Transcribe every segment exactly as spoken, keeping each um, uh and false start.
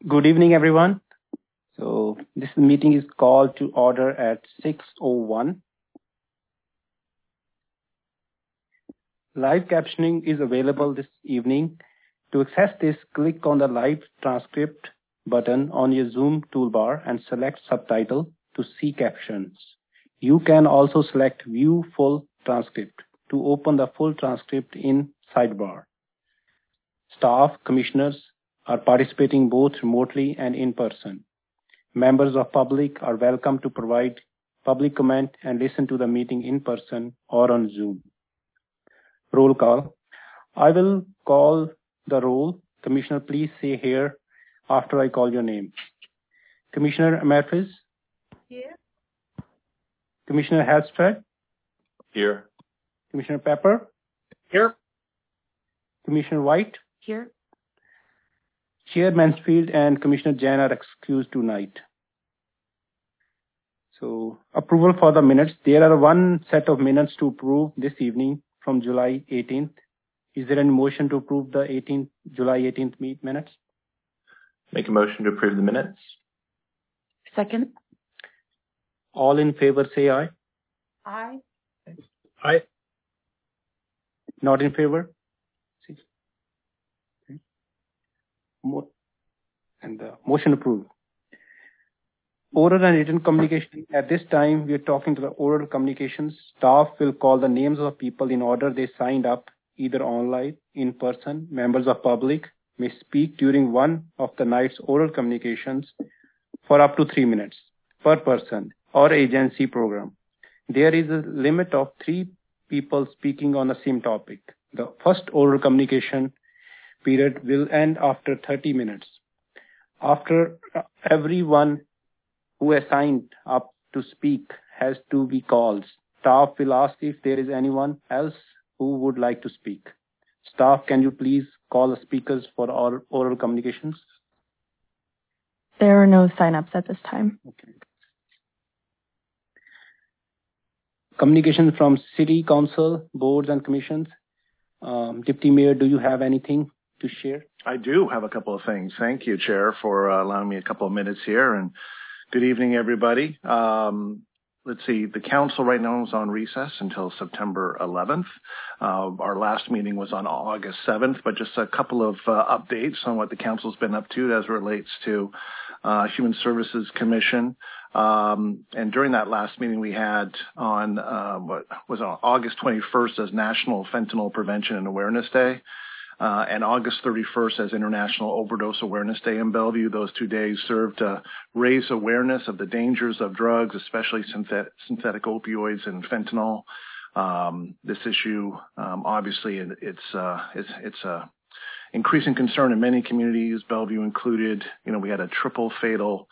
Good evening, everyone. So this meeting is called to order at six oh one. Live captioning is available this evening. To access this, click on the live transcript button on your Zoom toolbar and select subtitle to see captions. You can also select view full transcript to open the full transcript in sidebar. Staff, commissioners are participating both remotely and in person. Members of public are welcome to provide public comment and listen to the meeting in person or on Zoom. Roll call. I will call the roll. Commissioner, please say here after I call your name. Commissioner Amerfis? Here. Commissioner Halstead? Here. Commissioner Pepper? Here. Commissioner White? Here. Chair Mansfield and Commissioner Jain are excused tonight. So, approval for the minutes. There are one set of minutes to approve this evening from July eighteenth. Is there any motion to approve the eighteenth, July eighteenth meet minutes? Make a motion to approve the minutes. Second. All in favor say aye. Aye. Aye. Not in favor? See. Okay. Mo- and the motion approved. Oral and written communication. At this time, we are talking to the oral communications. Staff will call the names of people in order they signed up, either online, in person. Members of public may speak during one of the night's oral communications for up to three minutes per person or agency program. There is a limit of three people speaking on the same topic. The first oral communication period will end after thirty minutes. After everyone who has signed up to speak has to be called, staff will ask if there is anyone else who would like to speak. Staff, can you please call the speakers for oral, oral communications? There are no sign-ups at this time. Okay. Communication from City Council, boards and commissions. Um, Deputy Mayor, do you have anything to share? I do have a couple of things. Thank you, Chair, for uh, allowing me a couple of minutes here. And good evening, everybody. Um, let's see, the council right now is on recess until September eleventh. Uh, our last meeting was on August seventh, but just a couple of uh, updates on what the council's been up to as it relates to uh, Human Services Commission. Um, and during that last meeting we had on uh, what was on August twenty-first as National Fentanyl Prevention and Awareness Day. Uh, and August thirty-first as International Overdose Awareness Day in Bellevue. Those two days served to raise awareness of the dangers of drugs, especially synthet- synthetic opioids and fentanyl. Um, this issue, um, obviously, it's uh, it's it's a increasing concern in many communities, Bellevue included. You know, we had a triple fatal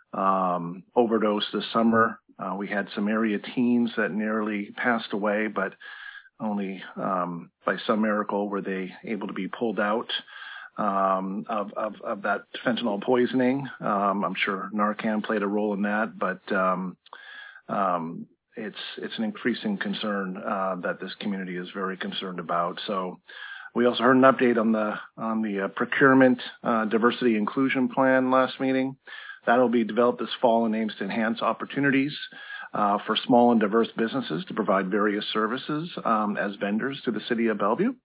um, overdose this summer. Uh, we had some area teens that nearly passed away, but only um, by some miracle were they able to be pulled out um, of, of, of that fentanyl poisoning. Um, I'm sure Narcan played a role in that, but um, um, it's it's an increasing concern uh, that this community is very concerned about. So we also heard an update on the on the uh, procurement uh, diversity inclusion plan last meeting. That will be developed this fall and aims to enhance opportunities Uh, for small and diverse businesses to provide various services um, as vendors to the city of Bellevue.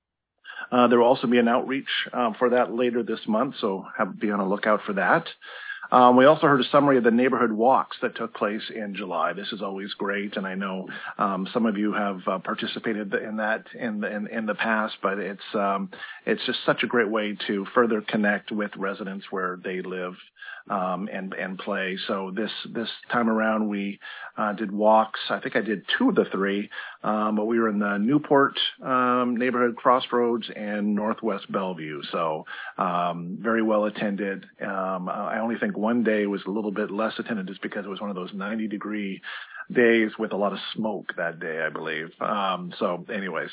Uh, there will also be an outreach uh, for that later this month, so have, be on a lookout for that. Um, we also heard a summary of the neighborhood walks that took place in July. This is always great, and I know um, some of you have uh, participated in that in the, in, in the past, but it's um, it's just such a great way to further connect with residents where they live um, and and play. So this this time around we uh, did walks. I think I did two of the three, um, but we were in the Newport um, neighborhood, Crossroads, and Northwest Bellevue. So um, very well attended. Um, I only think one day was a little bit less attended just because it was one of those ninety degree days with a lot of smoke that day, I believe. Um, so anyways,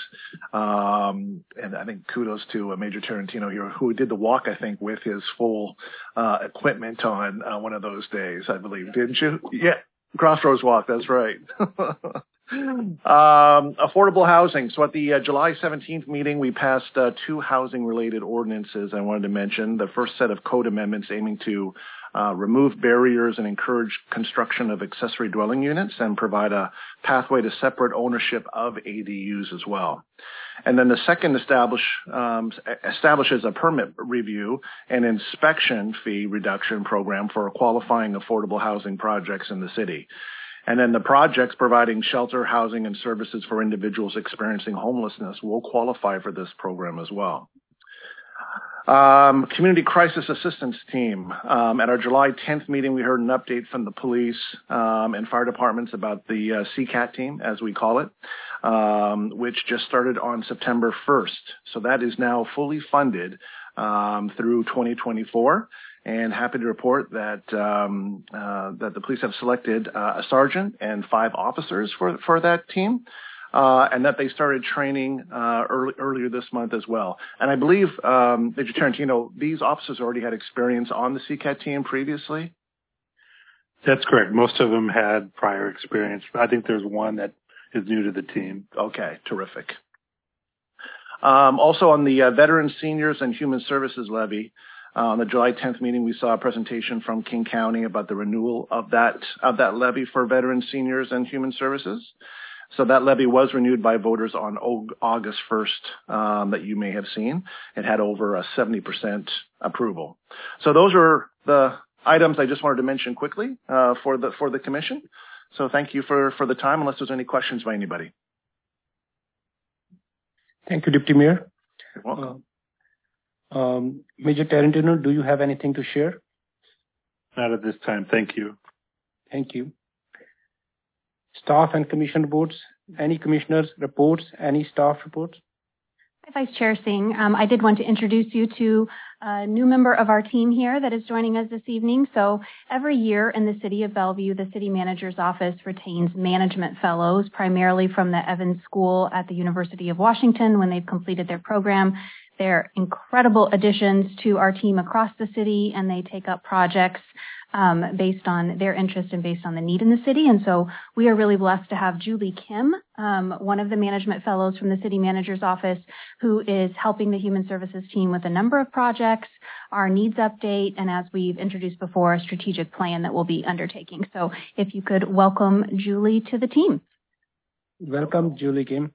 um, and I think kudos to uh, Major Tarantino here, who did the walk, I think, with his full uh, equipment on uh, one of those days, I believe. Didn't you? Yeah. Crossroads Walk, that's right. Um, affordable housing. So at the uh, July seventeenth meeting, we passed uh, two housing-related ordinances I wanted to mention. The first set of code amendments aiming to uh, remove barriers and encourage construction of accessory dwelling units and provide a pathway to separate ownership of A D Us as well. And then the second establish, um, establishes a permit review and inspection fee reduction program for qualifying affordable housing projects in the city. And then the projects providing shelter, housing, and services for individuals experiencing homelessness will qualify for this program as well. Um, Community Crisis Assistance Team. Um, at our July tenth meeting, we heard an update from the police um, and fire departments about the uh, C CAT team, as we call it, um, which just started on September first. So that is now fully funded um, through twenty twenty-four. And happy to report that um, uh, that the police have selected uh, a sergeant and five officers for for that team. Uh, and that they started training uh, early, earlier this month as well. And I believe, um, Major Tarantino, these officers already had experience on the C CAT team previously? That's correct. Most of them had prior experience. I think there's one that is new to the team. Okay, terrific. Um, also on the uh, Veterans, Seniors, and Human Services Levy, uh, on the July tenth meeting, we saw a presentation from King County about the renewal of that of that levy for Veterans, Seniors, and Human Services. So that levy was renewed by voters on August first um, that you may have seen. It had over a seventy percent approval. So those are the items I just wanted to mention quickly uh, for the for the commission. So thank you for, for the time, unless there's any questions by anybody. Thank you, Deputy Mayor. You're welcome. Uh, um, Major Tarantino, do you have anything to share? Not at this time. Thank you. Thank you. Staff and commission reports. Any commissioners reports? Any staff reports? Vice Chair Singh, um, I did want to introduce you to a new member of our team here that is joining us this evening. So every year in the City of Bellevue, the City Manager's Office retains management fellows, primarily from the Evans School at the University of Washington when they've completed their program. They're incredible additions to our team across the city, and they take up projects um, based on their interest and based on the need in the city. And so we are really blessed to have Julie Kim, um, one of the management fellows from the City Manager's Office, who is helping the Human Services team with a number of projects, our needs update, and as we've introduced before, a strategic plan that we'll be undertaking. So if you could welcome Julie to the team. Welcome, Julie Kim.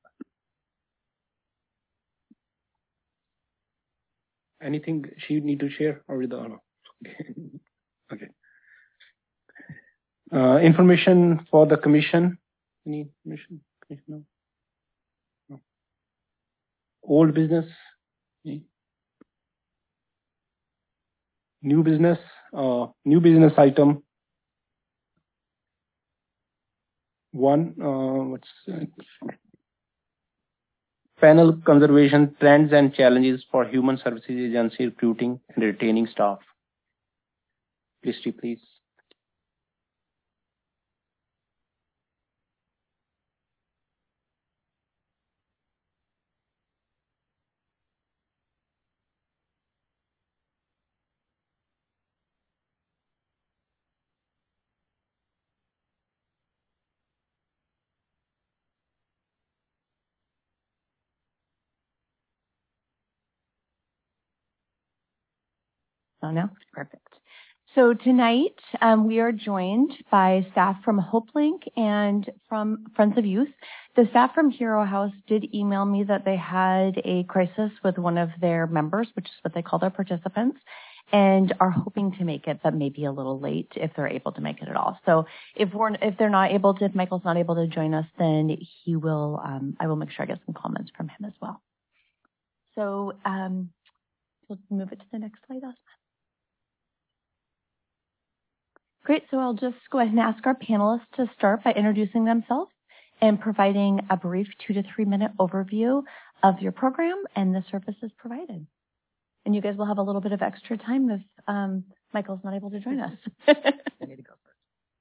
Anything she need to share or with the honor? Okay. Uh, information for the commission. Any information? No. No. Old business. New business. Uh, new business item. One. Uh, what's that? Panel conservation trends and challenges for Human Services Agency recruiting and retaining staff. Christy, please. Oh, no? Perfect. So tonight um, we are joined by staff from HopeLink and from Friends of Youth. The staff from Hero House did email me that they had a crisis with one of their members, which is what they call their participants, and are hoping to make it, but maybe a little late if they're able to make it at all. So if we're if they're not able to, if Michael's not able to join us, then he will. Um, I will make sure I get some comments from him as well. So um, we'll move it to the next slide, Osman. Great, so I'll just go ahead and ask our panelists to start by introducing themselves and providing a brief two to three minute overview of your program and the services provided. And you guys will have a little bit of extra time if um, Michael's not able to join us. I need to go first.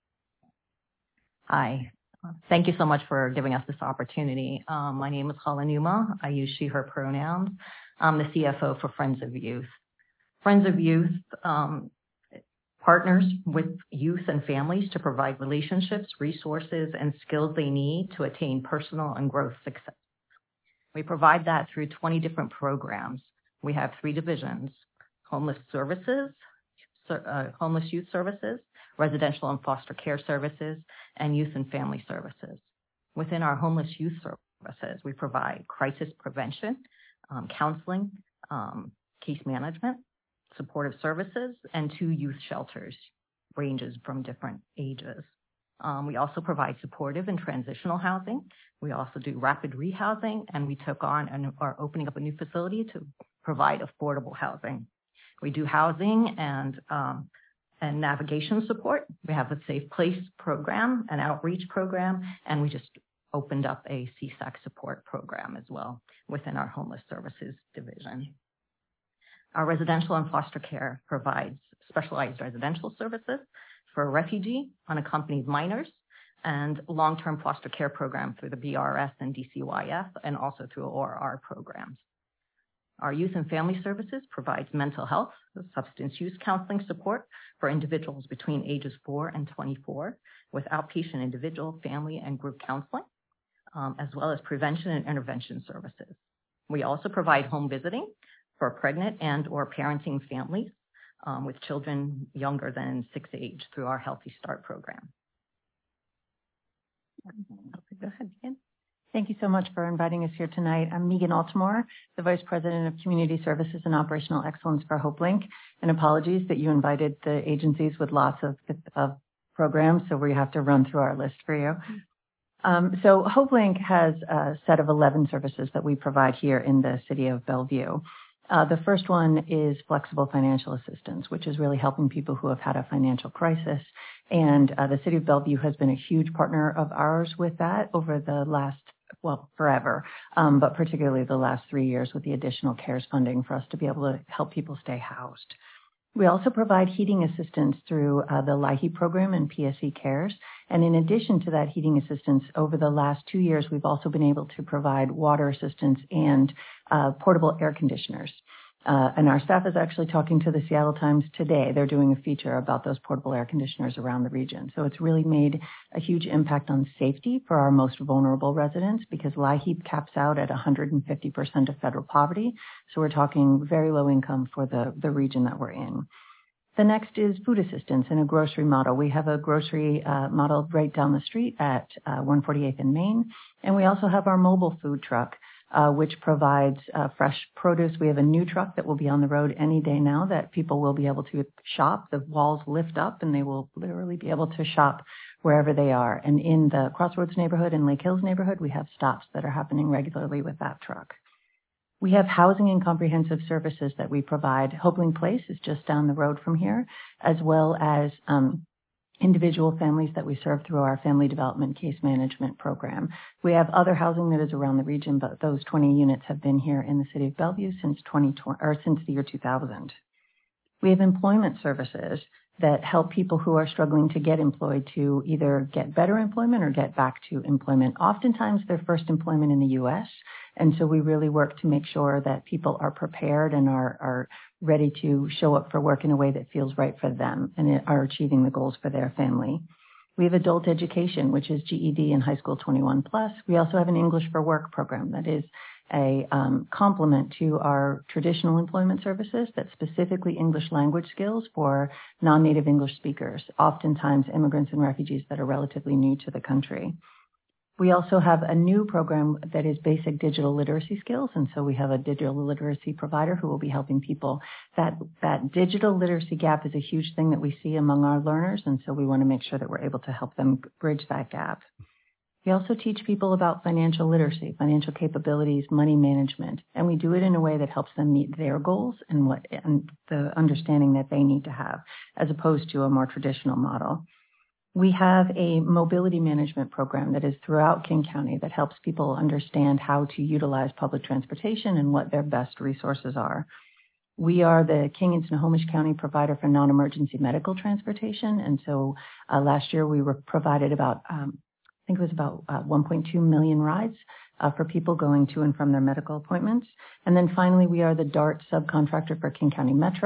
Hi. Thank you so much for giving us this opportunity. Um, my name is Hala Numa. I use she, her pronouns. I'm the C F O for Friends of Youth. Friends of Youth, um, partners with youth and families to provide relationships, resources, and skills they need to attain personal and growth success. We provide that through twenty different programs. We have three divisions: homeless services, uh, homeless youth services, residential and foster care services, and youth and family services. Within our homeless youth services, we provide crisis prevention, um, counseling, um, case management, supportive services, and two youth shelters, ranges from different ages. Um, we also provide supportive and transitional housing. We also do rapid rehousing, and we took on and are opening up a new facility to provide affordable housing. We do housing and um, and navigation support. We have a Safe Place program, an outreach program, and we just opened up a C SAC support program as well within our homeless services division. Our residential and foster care provides specialized residential services for refugee, unaccompanied minors, and long-term foster care program through the B R S and D C Y F, and also through O R R programs. Our youth and family services provides mental health, substance use counseling support for individuals between ages four and twenty-four with outpatient individual, family, and group counseling, um, as well as prevention and intervention services. We also provide home visiting for pregnant and or parenting families um, with children younger than six age through our Healthy Start program. Go ahead, Megan. Thank you so much for inviting us here tonight. I'm Megan Altamore, the Vice President of Community Services and Operational Excellence for HopeLink. And apologies that you invited the agencies with lots of, of programs, so we have to run through our list for you. Um, so HopeLink has a set of eleven services that we provide here in the city of Bellevue. Uh, the first one is flexible financial assistance, which is really helping people who have had a financial crisis. And uh, the city of Bellevue has been a huge partner of ours with that over the last, well, forever, um, but particularly the last three years with the additional CARES funding for us to be able to help people stay housed. We also provide heating assistance through uh, the LIHEAP program and P S E CARES. And in addition to that heating assistance, over the last two years, we've also been able to provide water assistance and uh, portable air conditioners. Uh, and our staff is actually talking to the Seattle Times today. They're doing a feature about those portable air conditioners around the region. So it's really made a huge impact on safety for our most vulnerable residents because LIHEAP caps out at one hundred fifty percent of federal poverty. So we're talking very low income for the, the region that we're in. The next is food assistance in a grocery model. We have a grocery uh, model right down the street at uh, one forty-eighth and Main. And we also have our mobile food truck, uh, which provides uh, fresh produce. We have a new truck that will be on the road any day now that people will be able to shop. The walls lift up and they will literally be able to shop wherever they are. And in the Crossroads neighborhood and Lake Hills neighborhood, we have stops that are happening regularly with that truck. We have housing and comprehensive services that we provide. HopeLink Place is just down the road from here, as well as um, individual families that we serve through our family development case management program. We have other housing that is around the region, but those twenty units have been here in the city of Bellevue since twenty twenty or since the year two thousand. We have employment services that help people who are struggling to get employed to either get better employment or get back to employment. Oftentimes, their first employment in the U S, and so we really work to make sure that people are prepared and are, are ready to show up for work in a way that feels right for them and are achieving the goals for their family. We have adult education, which is G E D and high school twenty-one plus. We also have an English for Work program that is a um, complement to our traditional employment services that's specifically English language skills for non-native English speakers, oftentimes immigrants and refugees that are relatively new to the country. We also have a new program that is basic digital literacy skills, and so we have a digital literacy provider who will be helping people. That, that digital literacy gap is a huge thing that we see among our learners, and so we want to make sure that we're able to help them bridge that gap. We also teach people about financial literacy, financial capabilities, money management, and we do it in a way that helps them meet their goals and what and the understanding that they need to have, as opposed to a more traditional model. We have a mobility management program that is throughout King County that helps people understand how to utilize public transportation and what their best resources are. We are the King and Snohomish County provider for non-emergency medical transportation, and so uh, last year we were provided about um, I think it was about uh, one point two million rides uh, for people going to and from their medical appointments. And then finally, we are the DART subcontractor for King County Metro.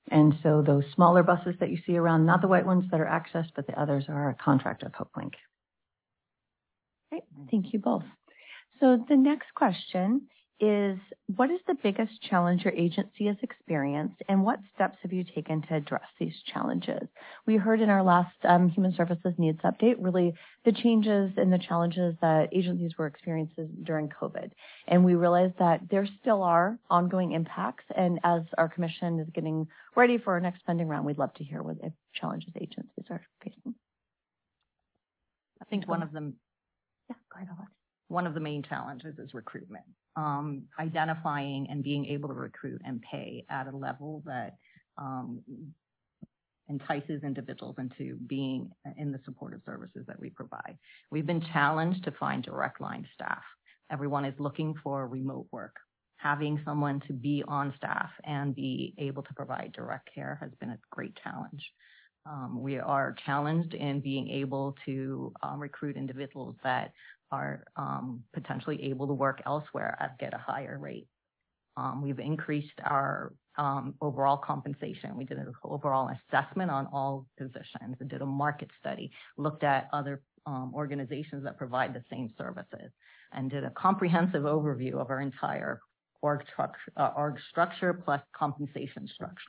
And so those smaller buses that you see around, not the white ones that are Access, but the others are a contract of HopeLink. Great. Thank you both. So the next question is, what is the biggest challenge your agency has experienced, and what steps have you taken to address these challenges? We heard in our last um, Human Services Needs Update really the changes and the challenges that agencies were experiencing during COVID. And we realized that there still are ongoing impacts, and as our commission is getting ready for our next funding round, we'd love to hear what challenges agencies are facing. I think one of them, yeah, go ahead, Alex. One of the main challenges is recruitment. Um, identifying and being able to recruit and pay at a level that um, entices individuals into being in the supportive services that we provide. We've been challenged to find direct line staff. Everyone is looking for remote work. Having someone to be on staff and be able to provide direct care has been a great challenge. Um, we are challenged in being able to um, recruit individuals that are um, potentially able to work elsewhere at get a higher rate. Um, we've increased our um, overall compensation. We did an overall assessment on all positions and did a market study, looked at other um, organizations that provide the same services, and did a comprehensive overview of our entire org structure, uh, org structure plus compensation structure.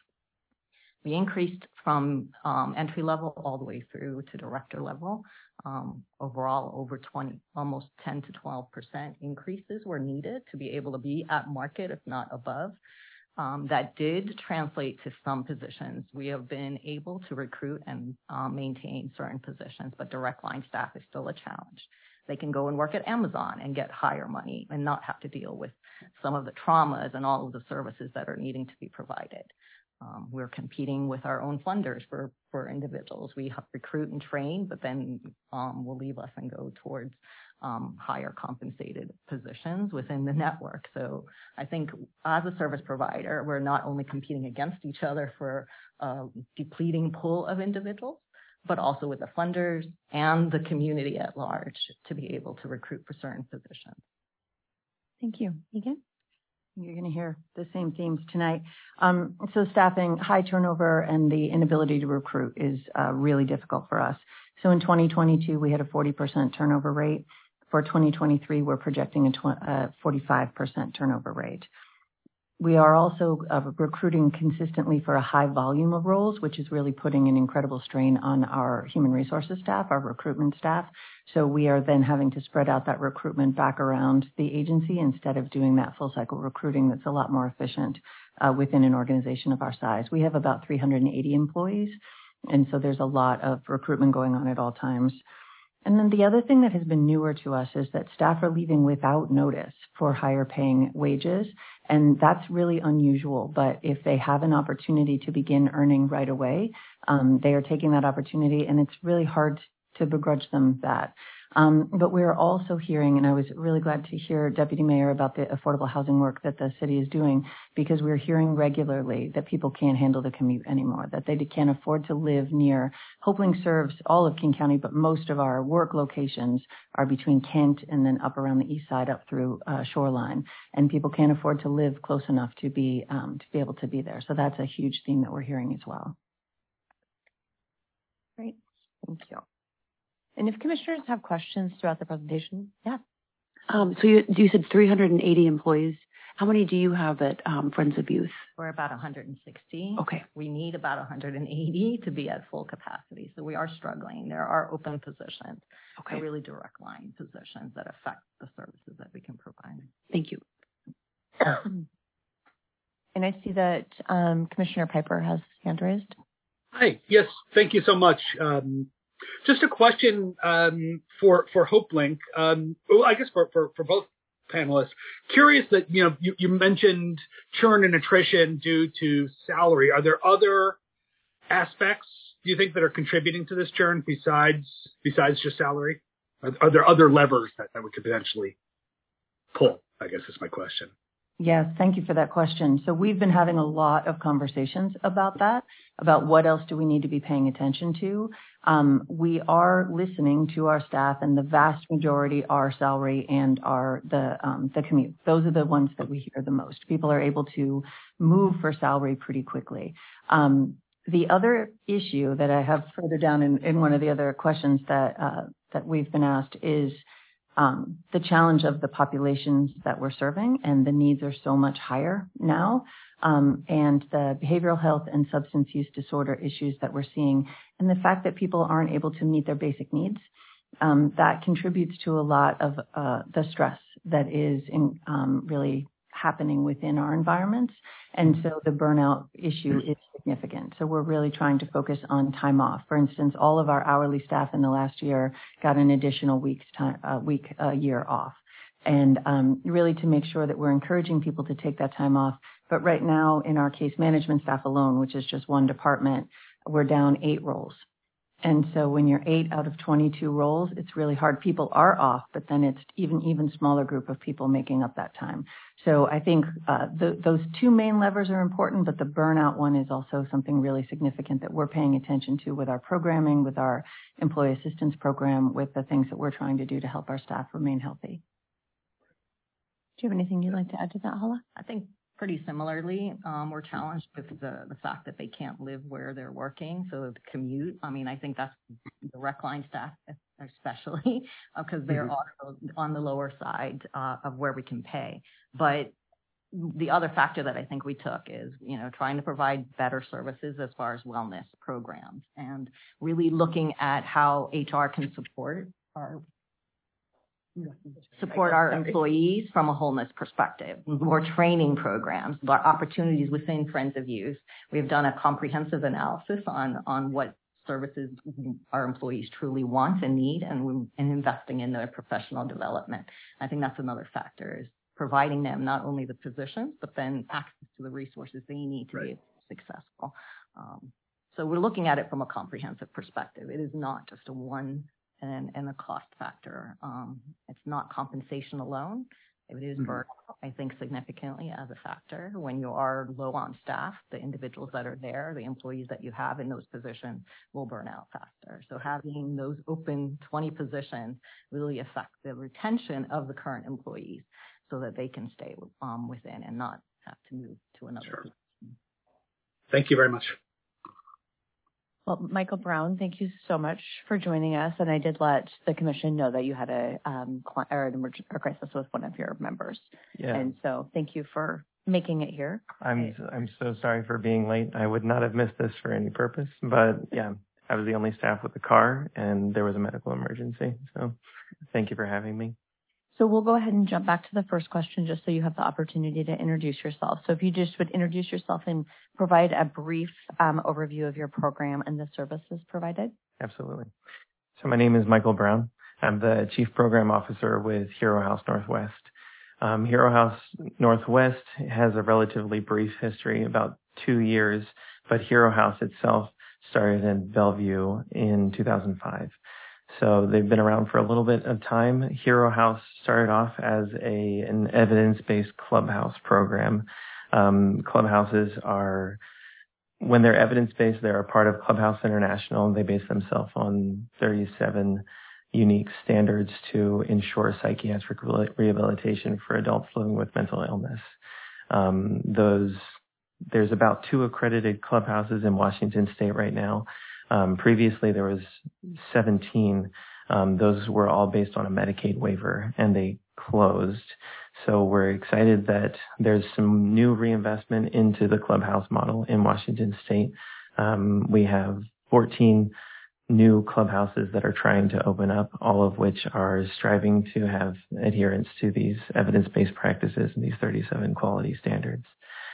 We increased from um, entry level all the way through to director level. Um, overall, over twenty, almost ten to twelve percent increases were needed to be able to be at market, if not above. Um, that did translate to some positions. We have been able to recruit and um, maintain certain positions, but direct line staff is still a challenge. They can go and work at Amazon and get higher money and not have to deal with some of the traumas and all of the services that are needing to be provided. Um, we're competing with our own funders for, for individuals. We recruit and train, but then um, will leave us and go towards um, higher compensated positions within the network. So I think as a service provider, we're not only competing against each other for a depleting pool of individuals, but also with the funders and the community at large to be able to recruit for certain positions. Thank you. Megan? You're going to hear the same themes tonight. Um, so staffing, high turnover, and the inability to recruit is uh, really difficult for us. So in twenty twenty-two, we had a forty percent turnover rate. For twenty twenty-three, we're projecting a tw- uh, forty-five percent turnover rate. We are also uh, recruiting consistently for a high volume of roles, which is really putting an incredible strain on our human resources staff, our recruitment staff. So we are then having to spread out that recruitment back around the agency instead of doing that full cycle recruiting that's a lot more efficient uh, within an organization of our size. We have about three hundred eighty employees, and so there's a lot of recruitment going on at all times. And then the other thing that has been newer to us is that staff are leaving without notice for higher paying wages. And that's really unusual. But if they have an opportunity to begin earning right away, um, they are taking that opportunity. And it's really hard to begrudge them that. Um, but we're also hearing, and I was really glad to hear Deputy Mayor about the affordable housing work that the city is doing, because we're hearing regularly that people can't handle the commute anymore, that they can't afford to live near. HopeLink serves all of King County, but most of our work locations are between Kent and then up around the east side up through uh, Shoreline, and people can't afford to live close enough to be um, to be able to be there. So that's a huge theme that we're hearing as well. Great, thank you. And if commissioners have questions throughout the presentation, yeah. Um, so you, you said three hundred eighty employees. How many do you have at um, Friends of Youth? We're about one hundred sixty. Okay. We need about one hundred eighty to be at full capacity. So we are struggling. There are open positions. Okay. Really direct line positions that affect the services that we can provide. Thank you. And I see that um, Commissioner Piper has his hand raised. Hi. Yes. Thank you so much. Um, Just a question um, for for HopeLink. Um, well, I guess for, for, for both panelists. Curious that you know you, you mentioned churn and attrition due to salary. Are there other aspects do you think that are contributing to this churn besides besides just salary? Are, are there other levers that, that we could potentially pull? I guess is my question. Yes, thank you for that question. So we've been having a lot of conversations about that, about what else do we need to be paying attention to. Um, we are listening to our staff, and the vast majority are salary and are the um, the commute. Those are the ones that we hear the most. People are able to move for salary pretty quickly. Um, the other issue that I have further down in, in one of the other questions that uh, that we've been asked is Um, the challenge of the populations that we're serving, and the needs are so much higher now, um, and the behavioral health and substance use disorder issues that we're seeing, and the fact that people aren't able to meet their basic needs, um, that contributes to a lot of uh, the stress that is in, um, really happening within our environments. And so the burnout issue is significant. So we're really trying to focus on time off. For instance, all of our hourly staff in the last year got an additional week's time, uh, week, a year off. And um, really to make sure that we're encouraging people to take that time off. But right now in our case management staff alone, which is just one department, we're down eight roles. And so when you're eight out of twenty-two roles, it's really hard. People are off, but then it's even even smaller group of people making up that time. So I think uh, the, those two main levers are important, but the burnout one is also something really significant that we're paying attention to with our programming, with our employee assistance program, with the things that we're trying to do to help our staff remain healthy. Do you have anything you'd like to add to that, Hala? I think pretty similarly, um, we're challenged with the, the fact that they can't live where they're working. So the commute, I mean, I think that's the rec line staff especially, because uh, they're mm-hmm. also on the lower side uh, of where we can pay. But the other factor that I think we took is, you know, trying to provide better services as far as wellness programs and really looking at how H R can support our support our employees from a wholeness perspective, more training programs, more opportunities within Friends of Youth. We've done a comprehensive analysis on, on what services our employees truly want and need, and, and investing in their professional development. I think that's another factor, is providing them not only the positions, but then access to the resources they need to right. be successful. Um, so we're looking at it from a comprehensive perspective. It is not just a one And, and the cost factor. Um, it's not compensation alone. It is burnout, mm-hmm. I think, significantly as a factor. When you are low on staff, the individuals that are there, the employees that you have in those positions will burn out faster. So having those open twenty positions really affect the retention of the current employees so that they can stay um, within and not have to move to another sure. position. Thank you very much. Well, Michael Brown, thank you so much for joining us. And I did let the commission know that you had a um, or an emergency or crisis with one of your members. Yeah. And so thank you for making it here. I'm I'm so sorry for being late. I would not have missed this for any purpose. But yeah, I was the only staff with the car, and there was a medical emergency. So thank you for having me. So we'll go ahead and jump back to the first question just so you have the opportunity to introduce yourself. So if you just would introduce yourself and provide a brief um, overview of your program and the services provided. Absolutely. So my name is Michael Brown. I'm the Chief Program Officer with Hero House Northwest. Um, Hero House Northwest has a relatively brief history, about two years, but Hero House itself started in Bellevue in two thousand five. So they've been around for a little bit of time. Hero House started off as a an evidence-based clubhouse program. Um, clubhouses are, when they're evidence-based, they're a part of Clubhouse International. They base themselves on thirty-seven unique standards to ensure psychiatric rehabilitation for adults living with mental illness. Um, those there's about two accredited clubhouses in Washington State right now. Um, previously, there was seventeen. Um, those were all based on a Medicaid waiver, and they closed. So we're excited that there's some new reinvestment into the clubhouse model in Washington State. Um, we have fourteen new clubhouses that are trying to open up, all of which are striving to have adherence to these evidence-based practices and these thirty-seven quality standards.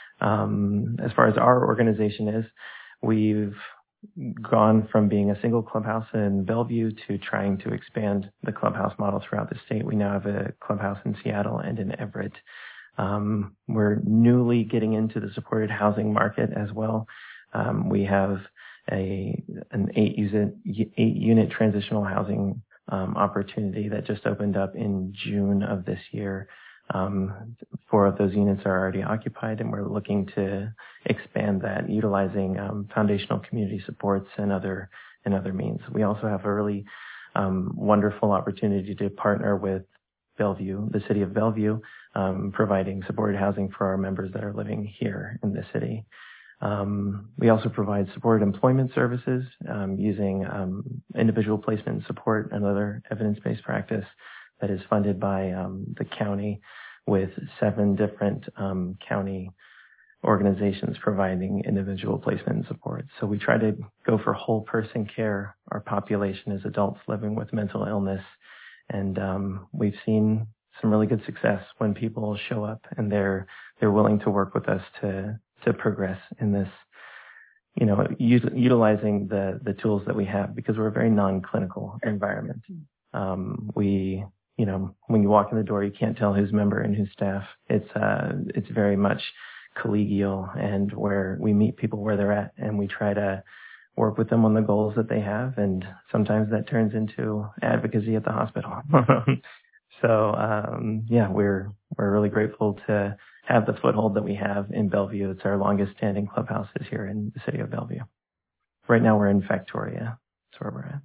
Um, as far as our organization is, we've gone from being a single clubhouse in Bellevue to trying to expand the clubhouse model throughout the state. We now have a clubhouse in Seattle and in Everett. Um, we're newly getting into the supported housing market as well. Um, we have a an eight unit eight unit transitional housing um, opportunity that just opened up in June of this year. Um, four of those units are already occupied, and we're looking to expand that, utilizing um, foundational community supports and other and other means. We also have a really um, wonderful opportunity to partner with Bellevue, the city of Bellevue, um, providing supported housing for our members that are living here in the city. Um, we also provide supported employment services um, using um, individual placement support and other evidence-based practice that is funded by um, the county, with seven different um, county organizations providing individual placement and support. So we try to go for whole person care. Our population is adults living with mental illness, and um, we've seen some really good success when people show up and they're they're willing to work with us to to progress in this, you know, u- utilizing the the tools that we have, because we're a very non-clinical environment. Um, we, you know, when you walk in the door, you can't tell who's member and who's staff. It's uh, it's very much collegial, and where we meet people where they're at, and we try to work with them on the goals that they have, and sometimes that turns into advocacy at the hospital. So um, yeah, we're we're really grateful to have the foothold that we have in Bellevue. It's our longest standing clubhouses here in the city of Bellevue. Right now we're in Factoria. That's where we're at.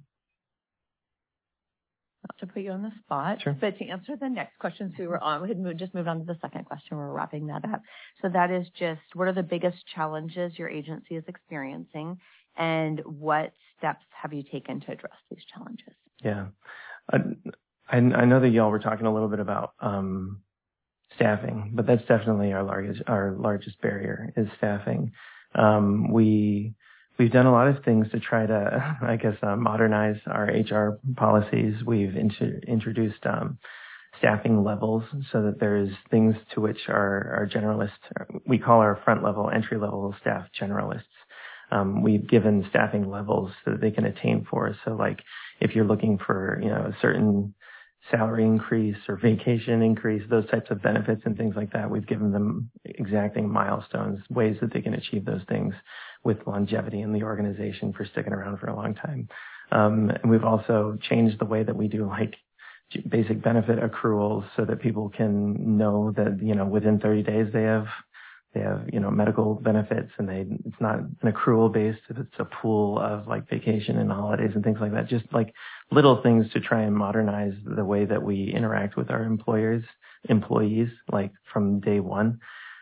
Not to put you on the spot, Sure. but to answer the next questions we were on, we had moved, just moved on to the second question. We're wrapping that up. So that is just, what are the biggest challenges your agency is experiencing, and what steps have you taken to address these challenges? Yeah. I, I, I know that y'all were talking a little bit about um, staffing, but that's definitely our largest our largest barrier is staffing. Um, we we've done a lot of things to try to, I guess, uh, modernize our H R policies. We've int- introduced um, staffing levels so that there's things to which our our generalists, we call our front level, entry level staff generalists. Um, we've given staffing levels so that they can attain for. So, like, if you're looking for, you know, a certain salary increase or vacation increase, those types of benefits and things like that, we've given them exacting milestones, ways that they can achieve those things with longevity in the organization for sticking around for a long time. Um, and we've also changed the way that we do, like, basic benefit accruals so that people can know that, you know, within thirty days they have They have, you know, medical benefits, and they, it's not an accrual based, it's a pool of like vacation and holidays and things like that. Just like little things to try and modernize the way that we interact with our employers, employees, like from day one.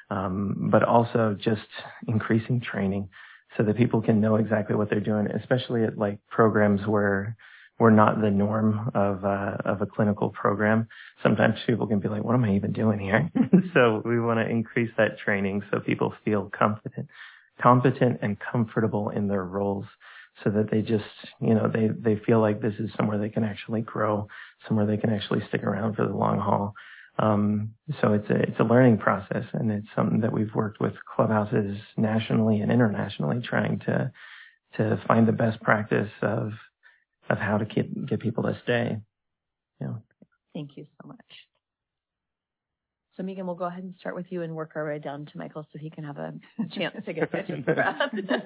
Um, but also just increasing training so that people can know exactly what they're doing, especially at like programs where we're not the norm of uh, of a clinical program. Sometimes people can be like, what am I even doing here? So we want to increase that training so people feel competent, competent and comfortable in their roles, so that they just, you know, they, they feel like this is somewhere they can actually grow, somewhere they can actually stick around for the long haul. Um, so it's a, it's a learning process, and it's something that we've worked with clubhouses nationally and internationally, trying to, to find the best practice of, of how to keep, get people to stay. Yeah. Thank you so much. So Megan, we'll go ahead and start with you and work our way down to Michael so he can have a chance to get a deep breath.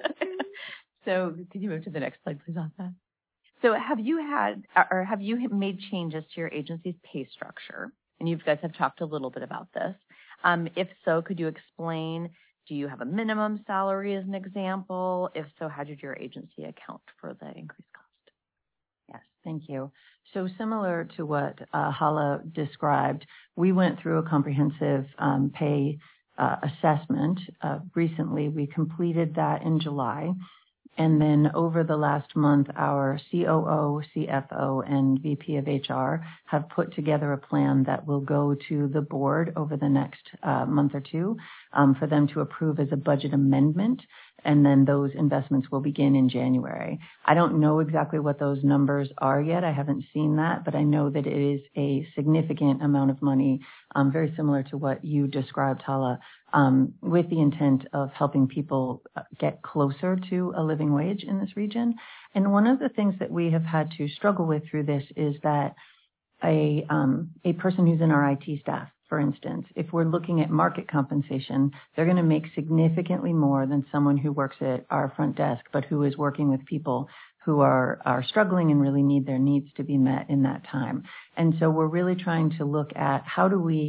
So could you move to the next slide, please, Asa? So have you had, or have you made changes to your agency's pay structure? And you guys have talked a little bit about this. Um, if so, could you explain, do you have a minimum salary as an example? If so, how did your agency account for the increased cost? Yes, thank you. So similar to what uh, Hala described, we went through a comprehensive um, pay uh, assessment. Uh, recently, we completed that in July. And then over the last month, our C O O, C F O, and V P of H R have put together a plan that will go to the board over the next uh, month or two um, for them to approve as a budget amendment. And then those investments will begin in January. I don't know exactly what those numbers are yet. I haven't seen that, but I know that it is a significant amount of money, um, very similar to what you described, Hala, um, with the intent of helping people get closer to a living wage in this region. And one of the things that we have had to struggle with through this is that a um, a person who's in our I T staff, for instance, if we're looking at market compensation, they're going to make significantly more than someone who works at our front desk, but who is working with people who are, are struggling and really need their needs to be met in that time. And so we're really trying to look at how do we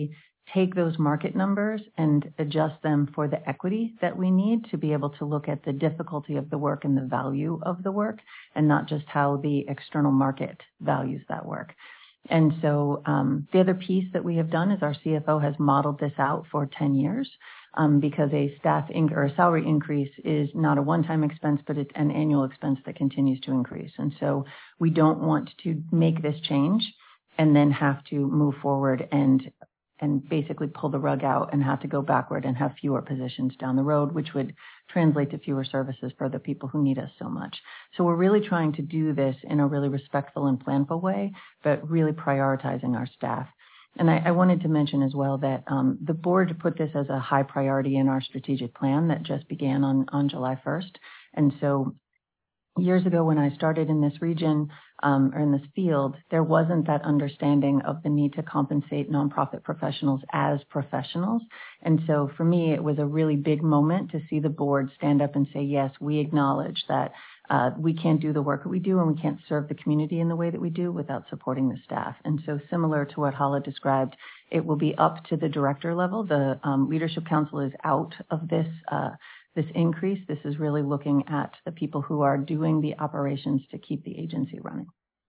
take those market numbers and adjust them for the equity that we need to be able to look at the difficulty of the work and the value of the work, and not just how the external market values that work. And so um, the other piece that we have done is our C F O has modeled this out for ten years um, because a staff in- or a salary increase is not a one-time expense, but it's an annual expense that continues to increase. And so we don't want to make this change and then have to move forward and and basically pull the rug out and have to go backward and have fewer positions down the road, which would translate to fewer services for the people who need us so much. So we're really trying to do this in a really respectful and planful way, but really prioritizing our staff. And I, I wanted to mention as well that um, the board put this as a high priority in our strategic plan that just began on, on July first. And so years ago when I started in this region um, or in this field, there wasn't that understanding of the need to compensate nonprofit professionals as professionals. And so for me, it was a really big moment to see the board stand up and say, yes, we acknowledge that uh, we can't do the work that we do and we can't serve the community in the way that we do without supporting the staff. And so similar to what Hala described, it will be up to the director level. The um, Leadership Council is out of this uh, this increase. This is really looking at the people who are doing the operations to keep the agency running.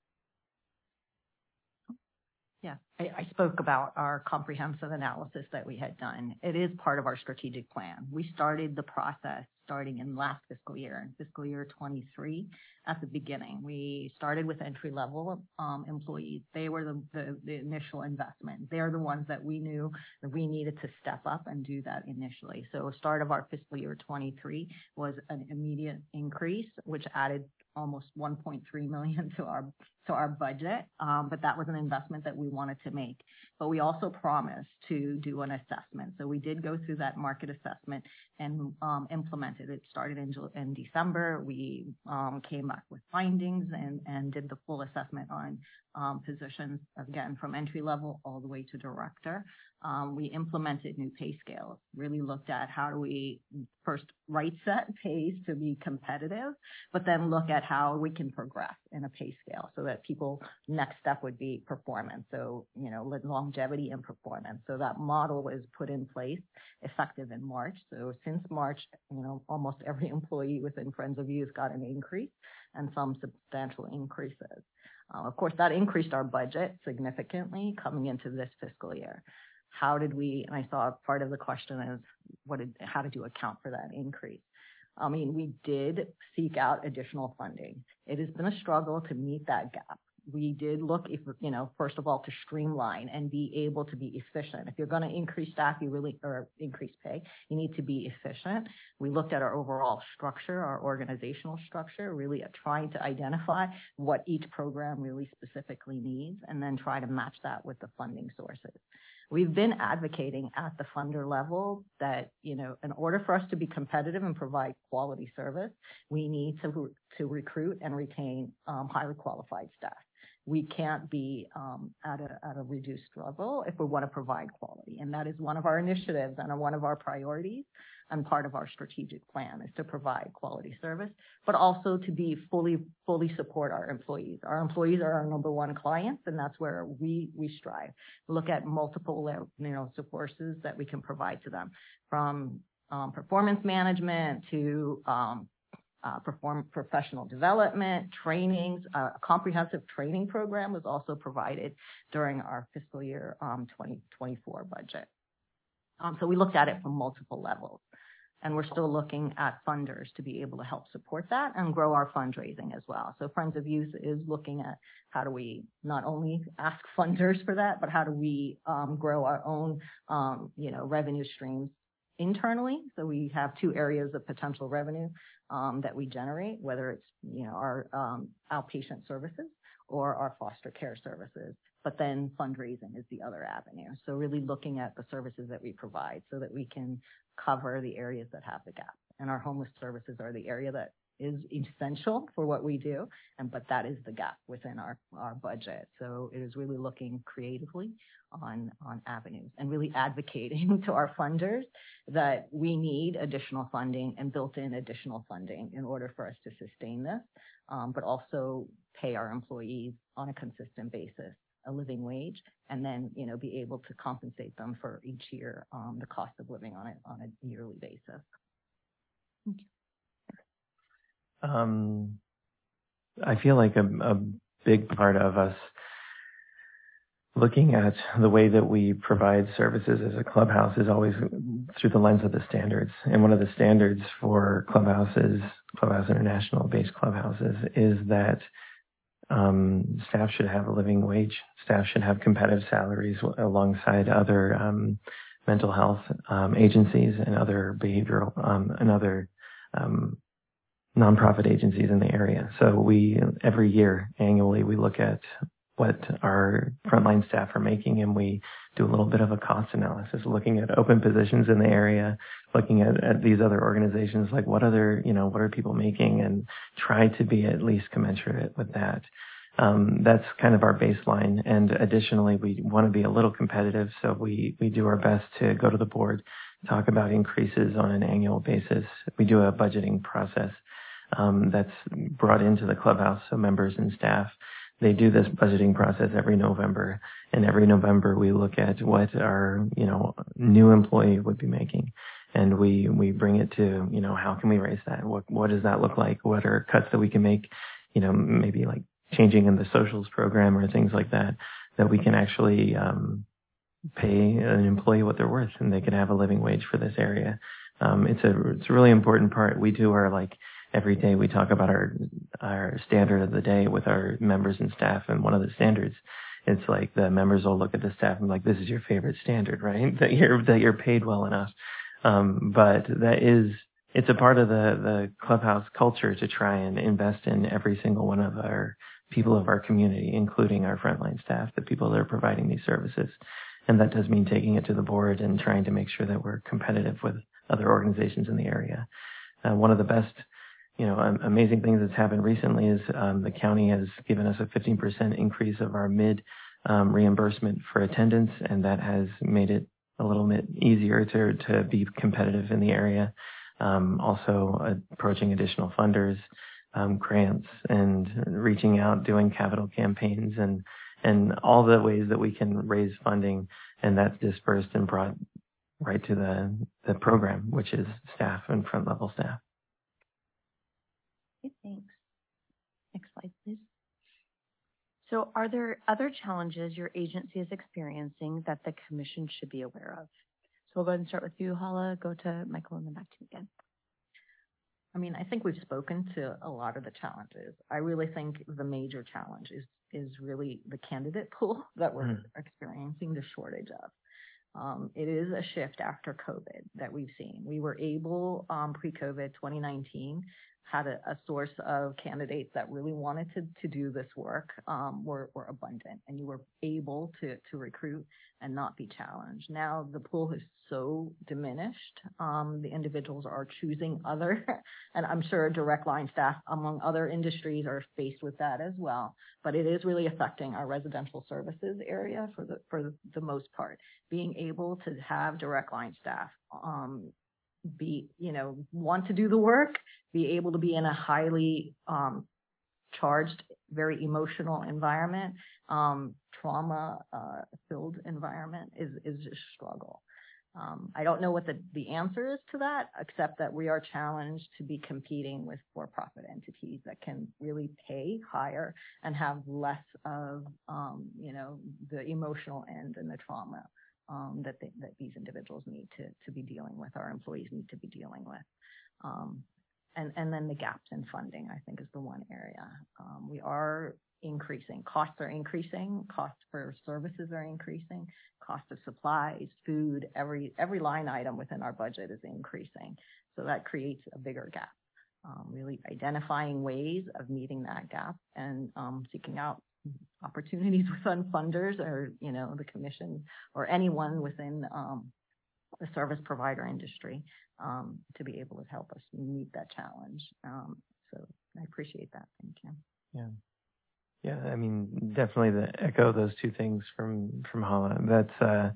Yeah, I, I spoke about our comprehensive analysis that we had done. It is part of our strategic plan. We started the process starting in last fiscal year, in fiscal year twenty-three. At the beginning, we started with entry-level um, employees. They were the, the, the initial investment. They're the ones that we knew that we needed to step up and do that initially. So start of our fiscal year twenty-three was an immediate increase, which added almost one point three million to our to our budget, um, but that was an investment that we wanted to make. But we also promised to do an assessment. So we did go through that market assessment and um, implemented it. Started in, in December. We um, came back with findings and, and did the full assessment on um, positions, again, from entry level all the way to director. Um, we implemented new pay scales, really looked at how do we first right set pays to be competitive, but then look at how we can progress in a pay scale so that people, next step would be performance. So, you know, longevity and performance. So that model was put in place effective in March. So since March, you know, almost every employee within Friends of Youth got an increase and some substantial increases. Uh, of course, that increased our budget significantly coming into this fiscal year. How did we, and I saw part of the question is, what did, how did you account for that increase? I mean, we did seek out additional funding. It has been a struggle to meet that gap. We did look, if, you know, first of all, to streamline and be able to be efficient. If you're going to increase staff, you really, or increase pay, you need to be efficient. We looked at our overall structure, our organizational structure, really trying to identify what each program really specifically needs, and then try to match that with the funding sources. We've been advocating at the funder level that, you know, in order for us to be competitive and provide quality service, we need to, to recruit and retain um, highly qualified staff. We can't be um, at, a, at a reduced level if we want to provide quality. And that is one of our initiatives and one of our priorities and part of our strategic plan is to provide quality service, but also to be fully, fully support our employees. Our employees are our number one clients, and that's where we, we strive. Look at multiple, you know, sources that we can provide to them, from um, performance management to um, Uh, perform professional development, trainings. Uh, a comprehensive training program was also provided during our fiscal year um, twenty twenty-four budget. Um, so we looked at it from multiple levels, and we're still looking at funders to be able to help support that and grow our fundraising as well. So Friends of Youth is looking at how do we not only ask funders for that, but how do we um, grow our own, um, you know, revenue streams internally. So we have two areas of potential revenue um, that we generate, whether it's, you know, our um, outpatient services or our foster care services. But then fundraising is the other avenue. So really looking at the services that we provide so that we can cover the areas that have the gap. And our homeless services are the area that is essential for what we do, and but that is the gap within our, our budget. So it is really looking creatively on, on avenues and really advocating to our funders that we need additional funding and built-in additional funding in order for us to sustain this, um, but also pay our employees on a consistent basis a living wage, and then, you know, be able to compensate them for each year um, the cost of living on it on a yearly basis. Thank you. Um, I feel like a, a big part of us looking at the way that we provide services as a clubhouse is always through the lens of the standards. And one of the standards for clubhouses, Clubhouse International based clubhouses, is that um, staff should have a living wage. Staff should have competitive salaries alongside other um, mental health um, agencies and other behavioral um, and other um, nonprofit agencies in the area. So we, every year, annually, we look at what our frontline staff are making, and we do a little bit of a cost analysis, looking at open positions in the area, looking at, at these other organizations, like what other, you know, what are people making, and try to be at least commensurate with that. Um, that's kind of our baseline. And additionally, we want to be a little competitive, so we, we do our best to go to the board, talk about increases on an annual basis. We do a budgeting process um, that's brought into the clubhouse, so members and staff. They do this budgeting process every November, and every November we look at what our, you know, new employee would be making, and we we bring it to, you know, how can we raise that? What what does that look like? What are cuts that we can make? You know, maybe like changing in the socials program or things like that, that we can actually um, pay an employee what they're worth, and they can have a living wage for this area. Um, it's a it's a really important part. We do our like. Every day we talk about our our standard of the day with our members and staff, and one of the standards, it's like the members will look at the staff and be like, this is your favorite standard, right? That you're that you're paid well enough. Um, but that is, it's a part of the, the clubhouse culture to try and invest in every single one of our people of our community, including our frontline staff, the people that are providing these services. And that does mean taking it to the board and trying to make sure that we're competitive with other organizations in the area. Uh, one of the best You know, um, amazing things that's happened recently is um, the county has given us a fifteen percent increase of our mid um, reimbursement for attendance, and that has made it a little bit easier to to be competitive in the area. Um, also, approaching additional funders, um, grants, and reaching out, doing capital campaigns, and and all the ways that we can raise funding, and that's dispersed and brought right to the the program, which is staff and front level staff. Okay, thanks. Next slide, please. So are there other challenges your agency is experiencing that the commission should be aware of? So we'll go ahead and start with you, Hala, go to Michael, and then back to you again. I mean, I think we've spoken to a lot of the challenges. I really think the major challenge is, is really the candidate pool that we're mm. experiencing the shortage of. Um, it is a shift after COVID that we've seen. We were able, um, pre-COVID twenty nineteen, had a, a source of candidates that really wanted to, to do this work, um, were, were abundant, and you were able to, to recruit and not be challenged. Now the pool is so diminished. Um, the individuals are choosing other, and I'm sure direct line staff among other industries are faced with that as well. But it is really affecting our residential services area for the, for the most part. Being able to have direct line staff, um, be, you know, want to do the work, be able to be in a highly um, charged, very emotional environment, um, trauma uh, filled environment is, is a struggle. Um, I don't know what the, the answer is to that, except that we are challenged to be competing with for-profit entities that can really pay higher and have less of, um, you know, the emotional end and the trauma Um, that they, that these individuals need to to be dealing with, our employees need to be dealing with, um, and and then the gaps in funding, I think, is the one area. Um, we are increasing, costs are increasing, costs for services are increasing, cost of supplies, food, every every line item within our budget is increasing, so that creates a bigger gap. Um, really identifying ways of meeting that gap and um, seeking out opportunities with funders, or, you know, the commission or anyone within um, the service provider industry um, to be able to help us meet that challenge. Um, so I appreciate that. Thank you. Yeah. Yeah. I mean, definitely the echo those two things from, from Hala. That's, uh,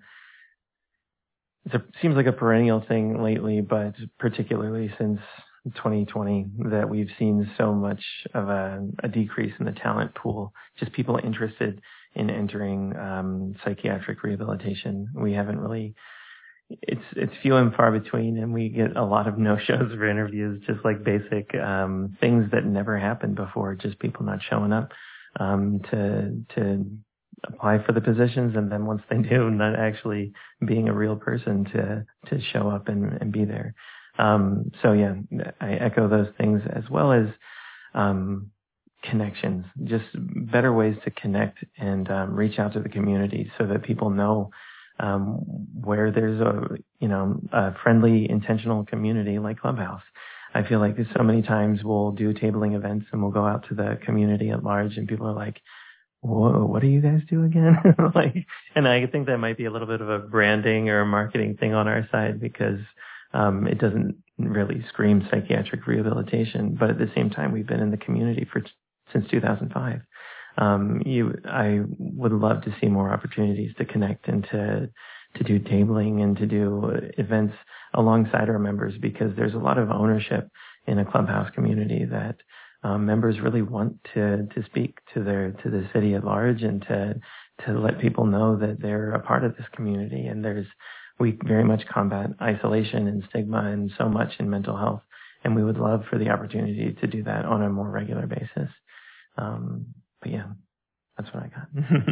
it seems like a perennial thing lately, but particularly since twenty twenty, that we've seen so much of a, a decrease in the talent pool, just people interested in entering um, psychiatric rehabilitation. We haven't really, it's it's few and far between, and we get a lot of no-shows for interviews, just like basic um, things that never happened before, just people not showing up um, to to apply for the positions, and then once they do, not actually being a real person to to show up and, and be there. Um, so yeah, I echo those things, as well as um, connections, just better ways to connect and um, reach out to the community so that people know um, where there's a, you know, a friendly, intentional community like Clubhouse. I feel like so many times we'll do tabling events and we'll go out to the community at large and people are like, whoa, what do you guys do again? Like, and I think that might be a little bit of a branding or a marketing thing on our side, because um, it doesn't really scream psychiatric rehabilitation. But at the same time, we've been in the community for since two thousand five. Um, you, I would love to see more opportunities to connect and to to do tabling and to do events alongside our members, because there's a lot of ownership in a Clubhouse community that um, members really want to to speak to their to the city at large, and to to let people know that they're a part of this community. And there's we very much combat isolation and stigma and so much in mental health, and we would love for the opportunity to do that on a more regular basis. Um, but yeah, that's what I got.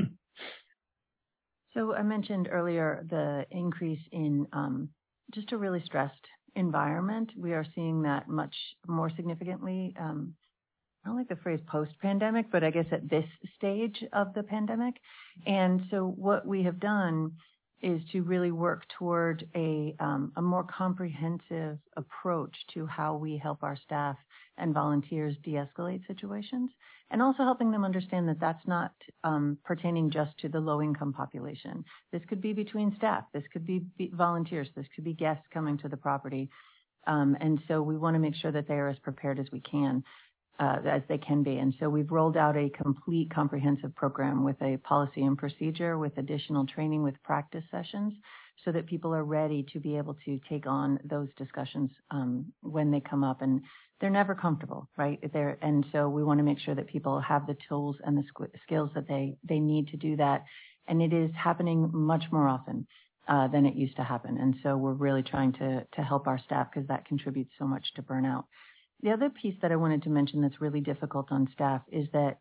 So I mentioned earlier the increase in um, just a really stressed environment. We are seeing that much more significantly. Um, I don't like the phrase post-pandemic, but I guess at this stage of the pandemic. And so what we have done is to really work toward a um, a more comprehensive approach to how we help our staff and volunteers de-escalate situations, and also helping them understand that that's not um, pertaining just to the low-income population. This could be between staff. This could be, be volunteers. This could be guests coming to the property. Um, and so we want to make sure that they are as prepared as we can. Uh, as they can be. And so we've rolled out a complete comprehensive program with a policy and procedure, with additional training, with practice sessions, so that people are ready to be able to take on those discussions um, when they come up. And they're never comfortable, right? They're, and so we want to make sure that people have the tools and the squ- skills that they, they need to do that. And it is happening much more often uh, than it used to happen. And so we're really trying to, to help our staff, because that contributes so much to burnout. The other piece that I wanted to mention that's really difficult on staff is that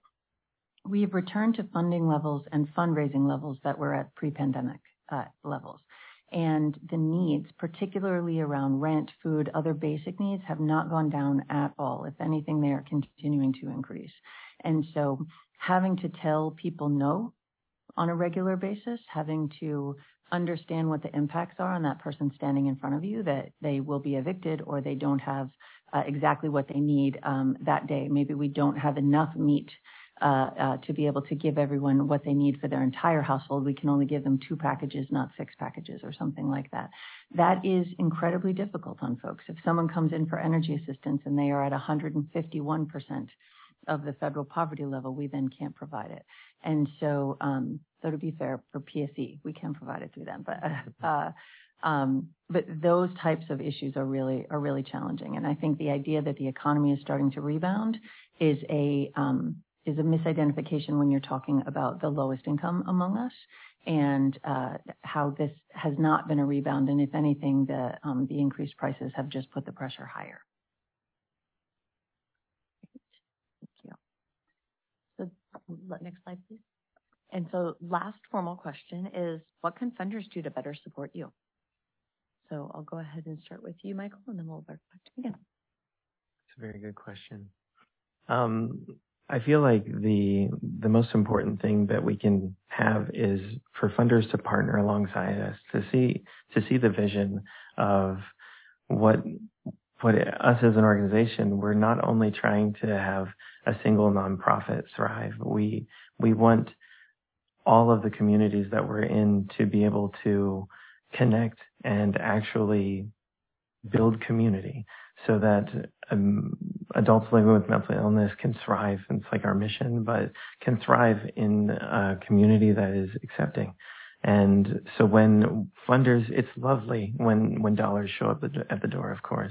we have returned to funding levels and fundraising levels that were at pre-pandemic uh, levels. And the needs, particularly around rent, food, other basic needs, have not gone down at all. If anything, they are continuing to increase. And so having to tell people no on a regular basis, having to understand what the impacts are on that person standing in front of you, that they will be evicted or they don't have uh, exactly what they need um, that day. Maybe we don't have enough meat uh, uh, to be able to give everyone what they need for their entire household. We can only give them two packages, not six packages or something like that. That is incredibly difficult on folks. If someone comes in for energy assistance and they are at one hundred fifty-one percent of the federal poverty level, we then can't provide it. And so, um, so to be fair, for P S E, we can provide it through them. But, uh, um, but those types of issues are really, are really challenging. And I think the idea that the economy is starting to rebound is a, um, is a misidentification when you're talking about the lowest income among us, and uh, how this has not been a rebound. And if anything, the, um, the increased prices have just put the pressure higher. Next slide, please. And so last formal question is, what can funders do to better support you? So I'll go ahead and start with you, Michael, and then we'll work back to you again. It's a very good question. Um, I feel like the the most important thing that we can have is for funders to partner alongside us, to see to see the vision of what what us as an organization, we're not only trying to have a single nonprofit thrive. We we want all of the communities that we're in to be able to connect and actually build community, so that um, adults living with mental illness can thrive. It's like our mission, but can thrive in a community that is accepting. And so when funders, it's lovely when, when dollars show up at the door, of course,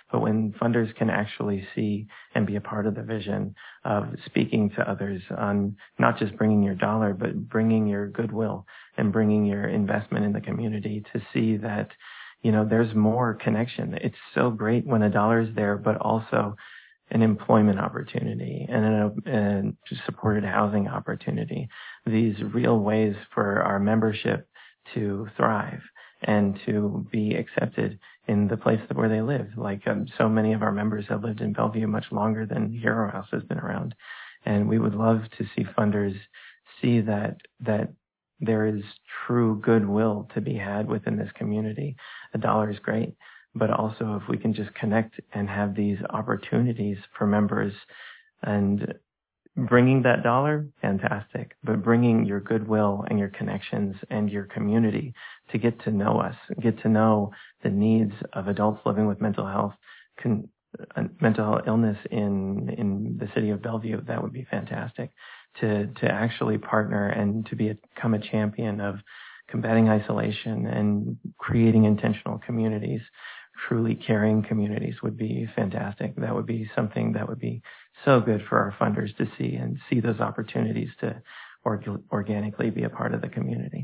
But when funders can actually see and be a part of the vision of speaking to others on not just bringing your dollar, but bringing your goodwill and bringing your investment in the community to see that, you know, there's more connection. It's so great when a dollar is there, but also an employment opportunity and a, a supported housing opportunity. These real ways for our membership to thrive and to be accepted in the place where they live. Like um, so many of our members have lived in Bellevue much longer than Hero House has been around. And we would love to see funders see that, that there is true goodwill to be had within this community. A dollar is great, but also if we can just connect and have these opportunities for members and bringing that dollar, fantastic, but bringing your goodwill and your connections and your community to get to know us, get to know the needs of adults living with mental health, con- uh, mental illness in, in the city of Bellevue, that would be fantastic. To, to actually partner and to be a, become a champion of combating isolation and creating intentional communities, truly caring communities would be fantastic. That would be something that would be so good for our funders to see and see those opportunities to org- organically be a part of the community.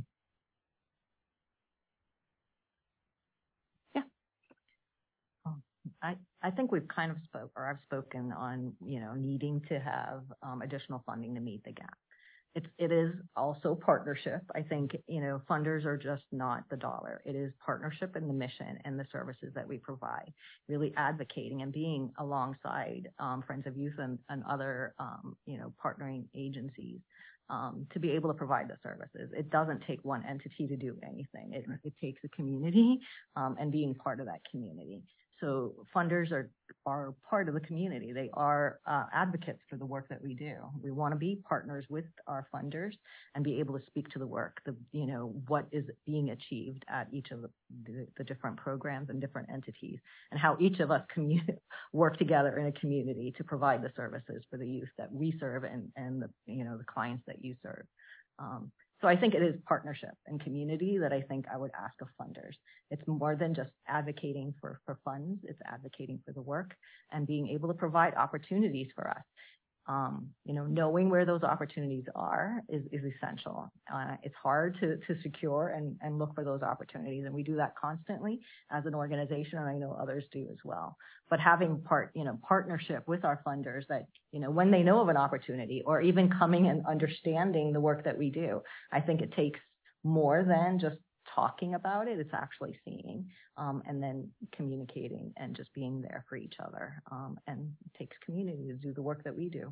Yeah. Um, I, I think we've kind of spoke, or I've spoken on, you know, needing to have um, additional funding to meet the gap. It's, it is also partnership. I think, you know, funders are just not the dollar. It is partnership in the mission and the services that we provide, really advocating and being alongside um, Friends of Youth and, and other, um, you know, partnering agencies um, to be able to provide the services. It doesn't take one entity to do anything. It, it takes a community um, and being part of that community. So funders are, are part of the community. They are uh, advocates for the work that we do. We want to be partners with our funders and be able to speak to the work, the, you know, what is being achieved at each of the, the, the different programs and different entities, and how each of us commun- work together in a community to provide the services for the youth that we serve and, and the, you know, the clients that you serve. Um, So I think it is partnership and community that I think I would ask of funders. It's more than just advocating for, for funds. It's advocating for the work and being able to provide opportunities for us. Um, you know, knowing where those opportunities are is, is essential. Uh, it's hard to, to secure and, and look for those opportunities. And we do that constantly as an organization, and I know others do as well. But having part, you know, partnership with our funders that, you know, when they know of an opportunity or even coming and understanding the work that we do, I think it takes more than just talking about it. It's actually seeing um, and then communicating and just being there for each other. Um, and it takes community to do the work that we do.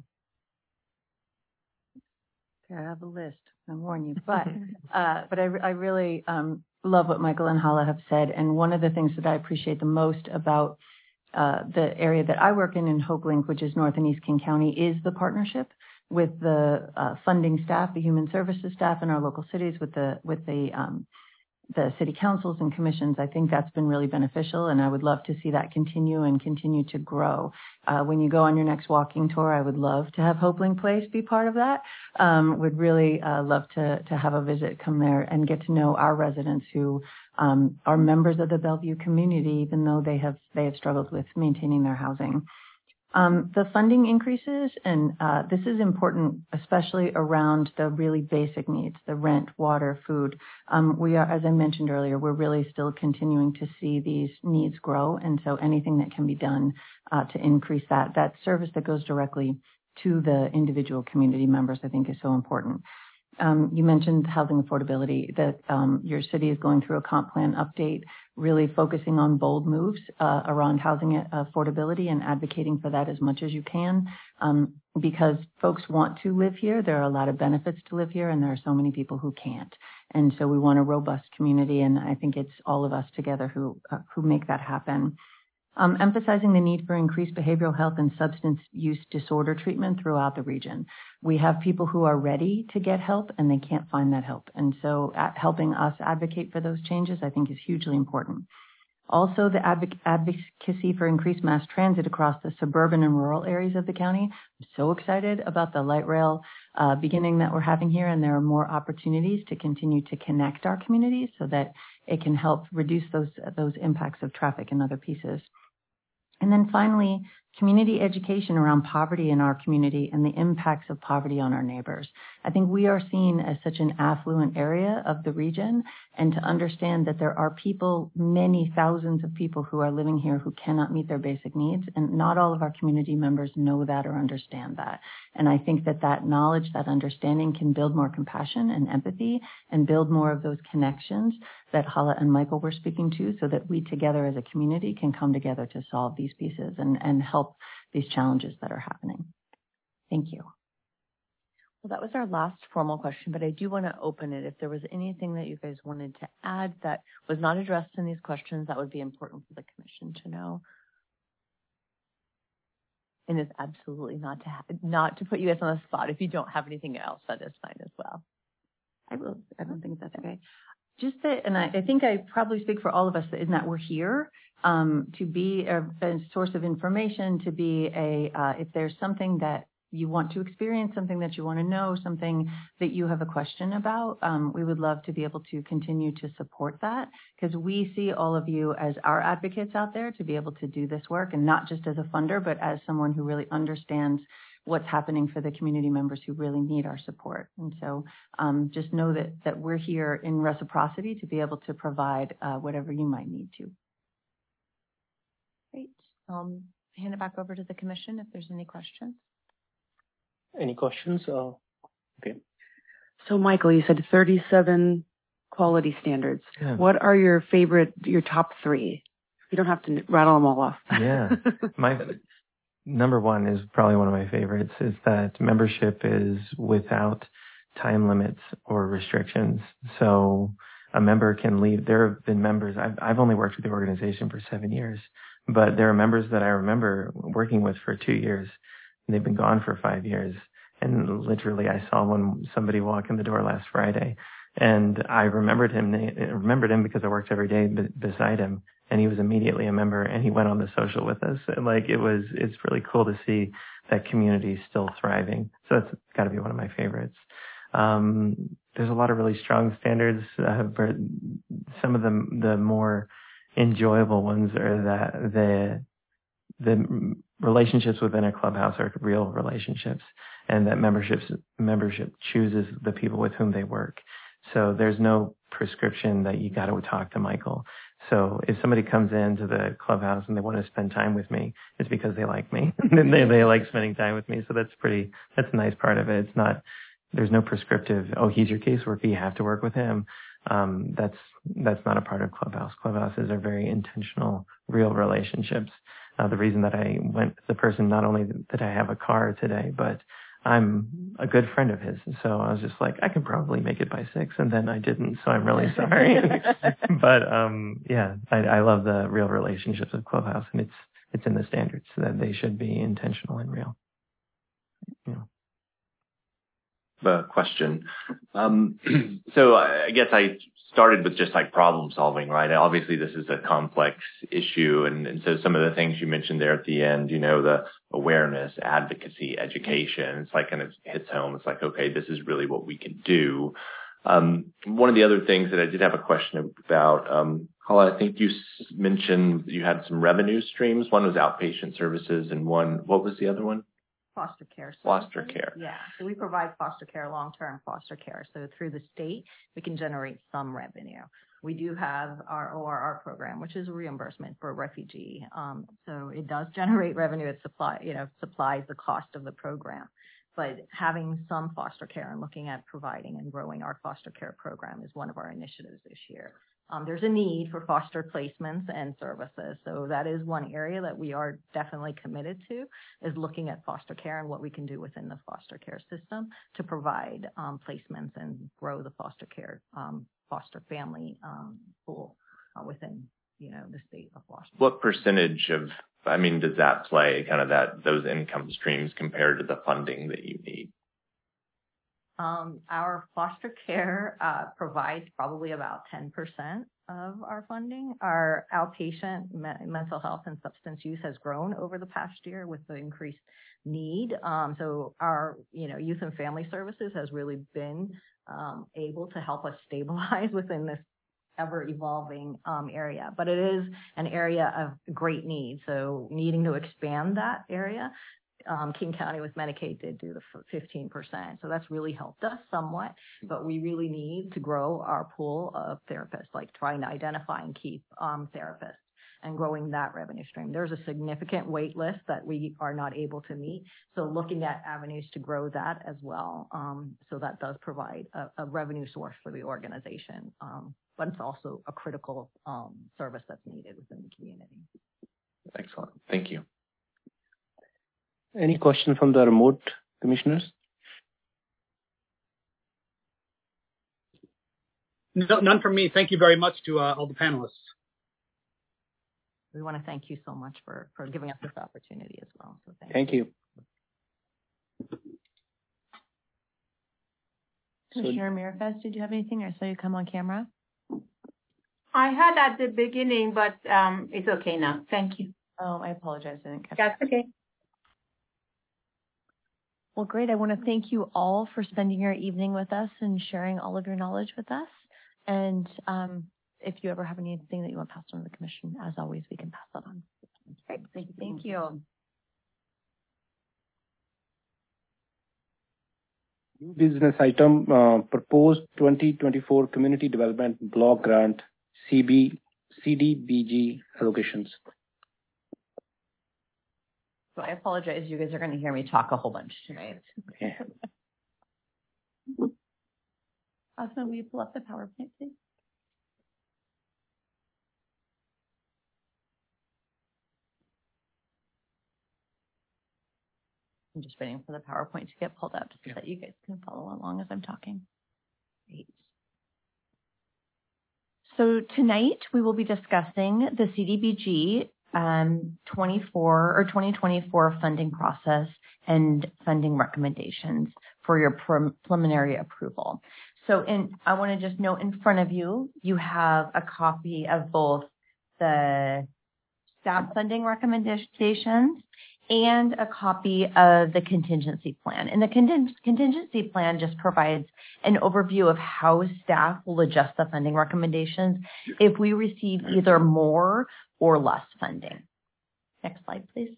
Okay, I have a list. I warn you, but uh, but I, I really um, love what Michael and Hala have said. And one of the things that I appreciate the most about uh, the area that I work in in HopeLink, which is North and East King County, is the partnership with the uh, funding staff, the human services staff in our local cities, with the with the um, the city councils and commissions. I think that's been really beneficial, and I would love to see that continue and continue to grow. Uh, when you go on your next walking tour, I would love to have HopeLink Place be part of that. Um, would really uh, love to to have a visit, come there and get to know our residents who um, are members of the Bellevue community, even though they have they have struggled with maintaining their housing. Um, the funding increases, and uh, this is important, especially around the really basic needs, the rent, water, food. Um, we are, as I mentioned earlier, we're really still continuing to see these needs grow, and so anything that can be done uh, to increase that, that service that goes directly to the individual community members, I think is so important. Um, you mentioned housing affordability, that um, your city is going through a comp plan update, really focusing on bold moves uh, around housing affordability and advocating for that as much as you can, um, because folks want to live here. There are a lot of benefits to live here, and there are so many people who can't. And so we want a robust community, and I think it's all of us together who uh, who make that happen. Um, emphasizing the need for increased behavioral health and substance use disorder treatment throughout the region. We have people who are ready to get help and they can't find that help. And so at helping us advocate for those changes, I think, is hugely important. Also, the advoc- advocacy for increased mass transit across the suburban and rural areas of the county. I'm so excited about the light rail uh, beginning that we're having here, and there are more opportunities to continue to connect our communities so that it can help reduce those, those impacts of traffic and other pieces. And then finally, community education around poverty in our community and the impacts of poverty on our neighbors. I think we are seen as such an affluent area of the region, and to understand that there are people, many thousands of people who are living here who cannot meet their basic needs, and not all of our community members know that or understand that. And I think that that knowledge, that understanding can build more compassion and empathy and build more of those connections that Hala and Michael were speaking to, so that we together as a community can come together to solve these pieces and, and help these challenges that are happening. Thank you. Well, that was our last formal question, but I do want to open it. If there was anything that you guys wanted to add that was not addressed in these questions, that would be important for the commission to know. And it's absolutely not to ha- not to put you guys on the spot. If you don't have anything else, that is fine as well. I will. I don't think that's okay. Just that, and I, I think I probably speak for all of us, in that we're here um, to be a, a source of information, to be a, uh, if there's something that you want to experience, something that you want to know, something that you have a question about, um, we would love to be able to continue to support that, because we see all of you as our advocates out there to be able to do this work, and not just as a funder, but as someone who really understands what's happening for the community members who really need our support. And so um, just know that that we're here in reciprocity to be able to provide uh, whatever you might need to. Great. Um, hand it back over to the commission if there's any questions. Any questions? Uh, okay. So, Michael, you said thirty-seven quality standards. Yeah. What are your favorite, your top three? You don't have to rattle them all off. Yeah. My number one is probably one of my favorites, is that membership is without time limits or restrictions. So a member can leave. There have been members, I've, I've only worked with the organization for seven years, but there are members that I remember working with for two years. And they've been gone for five years. And literally I saw one, somebody walk in the door last Friday, and I remembered him, I remembered him because I worked every day b- beside him. And he was immediately a member, and he went on the social with us. And like, it was, it's really cool to see that community still thriving. So that's got to be one of my favorites. Um, there's a lot of really strong standards. Uh, but some of the, the more enjoyable ones are that the, the relationships within a clubhouse are real relationships, and that memberships, membership chooses the people with whom they work. So there's no prescription that you got to talk to Michael. So if somebody comes into the clubhouse and they want to spend time with me, it's because they like me. and they, they like spending time with me. So that's pretty, that's a nice part of it. It's not, there's no prescriptive, oh, he's your caseworker, you have to work with him. Um, that's, that's not a part of Clubhouse. Clubhouses are very intentional, real relationships. Uh, the reason that I went, the person, not only that I have a car today, but I'm a good friend of his. So I was just like, I can probably make it by six, and then I didn't. So I'm really sorry. but, um, yeah, I, I love the real relationships of Clubhouse, and it's, it's in the standards that they should be intentional and real. Yeah. The question. Um, so I guess I started with just like problem solving, right? Obviously, this is a complex issue. And, and so some of the things you mentioned there at the end, you know, the awareness, advocacy, education, it's like kind of hits home. It's like, okay, this is really what we can do. Um, one of the other things that I did have a question about, um, Hala, I think you s- mentioned you had some revenue streams. One was outpatient services, and one, what was the other one? Foster care. Foster services. care. Yeah. So we provide foster care, long-term foster care. So through the state, we can generate some revenue. We do have our O R R program, which is a reimbursement for a refugee. Um, so it does generate revenue. It supply, you know, supplies the cost of the program. But having some foster care and looking at providing and growing our foster care program is one of our initiatives this year. Um, there's a need for foster placements and services. So that is one area that we are definitely committed to, is looking at foster care and what we can do within the foster care system to provide um, placements and grow the foster care, um, foster family um, pool uh, within, you know, the state of Washington. What percentage of, I mean, does that play, kind of that, those income streams compared to the funding that you need? Um, our foster care uh, provides probably about ten percent of our funding. Our outpatient me- mental health and substance use has grown over the past year with the increased need. Um, so our, you know, youth and family services has really been um, able to help us stabilize within this ever evolving um, area, but it is an area of great need. So needing to expand that area, um, King County with Medicaid did do the fifteen percent. So that's really helped us somewhat, but we really need to grow our pool of therapists, like trying to identify and keep um, therapists and growing that revenue stream. There's a significant wait list that we are not able to meet. So looking at avenues to grow that as well. Um, so that does provide a, a revenue source for the organization. Um, but it's also a critical um, service that's needed within the community. Excellent. Thank you. Any questions from the remote commissioners? No, none from me. Thank you very much to uh, all the panelists. We want to thank you so much for, for giving us this opportunity as well. So thank, Thank you. you. Commissioner Ramirez, did you have anything? I saw you come on camera. I had at the beginning, but um, it's okay now. Thank you. Oh, I apologize. I didn't catch That's that. okay. Well, great. I want to thank you all for spending your evening with us and sharing all of your knowledge with us. And um, if you ever have anything that you want passed on to the commission, as always, we can pass that on. Great. Thank you. Thank you. New business item, uh, proposed twenty twenty-four Community Development Block Grant C B C D B G allocations. So I apologize. You guys are going to hear me talk a whole bunch tonight. Yeah. Asma, will you pull up the PowerPoint, please? I'm just waiting for the PowerPoint to get pulled up so yeah. that you guys can follow along as I'm talking. Great. So tonight we will be discussing the C D B G um, twenty-four or twenty twenty-four funding process and funding recommendations for your pre- preliminary approval. So in, I want to just note in front of you, you have a copy of both the staff funding recommendations and a copy of the contingency plan. And the conting- contingency plan just provides an overview of how staff will adjust the funding recommendations if we receive either more or less funding. Next slide, please.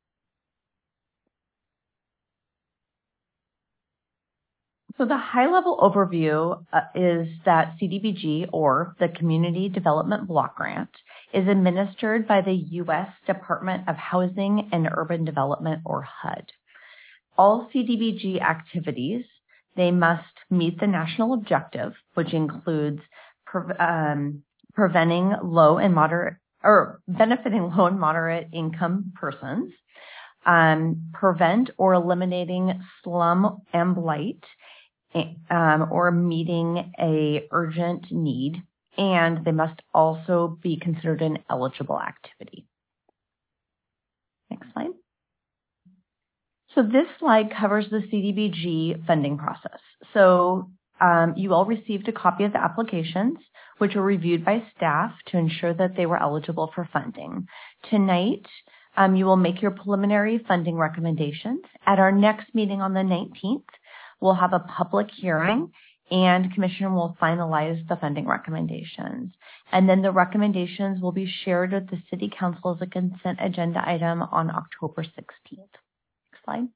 So the high-level overview uh, is that C D B G, or the Community Development Block Grant, is administered by the U S Department of Housing and Urban Development, or H U D. All C D B G activities, they must meet the national objective, which includes pre- um, preventing low and moderate, or benefiting low and moderate income persons, um, prevent or eliminating slum and blight, Um, or meeting a urgent need, and they must also be considered an eligible activity. Next slide. So this slide covers the C D B G funding process. So um, you all received a copy of the applications, which were reviewed by staff to ensure that they were eligible for funding. Tonight, um, you will make your preliminary funding recommendations. At our next meeting on the nineteenth, we'll have a public hearing, and Commissioner will finalize the funding recommendations. And then the recommendations will be shared with the City Council as a consent agenda item on October sixteenth. Next slide.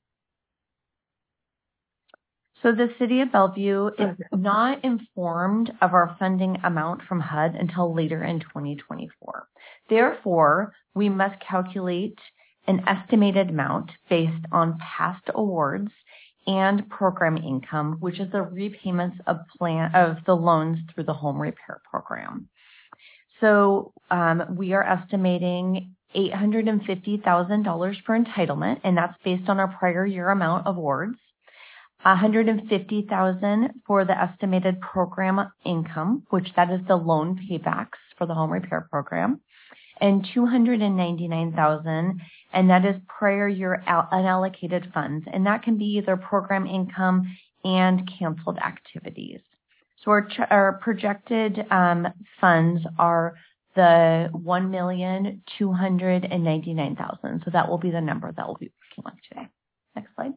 So the City of Bellevue is not informed of our funding amount from H U D until later in twenty twenty-four. Therefore, we must calculate an estimated amount based on past awards and program income, which is the repayments of plan of the loans through the home repair program. So um, we are estimating eight hundred fifty thousand dollars for entitlement, and that's based on our prior year amount of awards. one hundred fifty thousand dollars for the estimated program income, which that is the loan paybacks for the home repair program, and two hundred ninety-nine thousand dollars, and that is prior year unallocated funds, and that can be either program income and canceled activities. So our, our projected um, funds are the one million two hundred ninety-nine thousand dollars. So that will be the number that we'll be working on today. Next slide.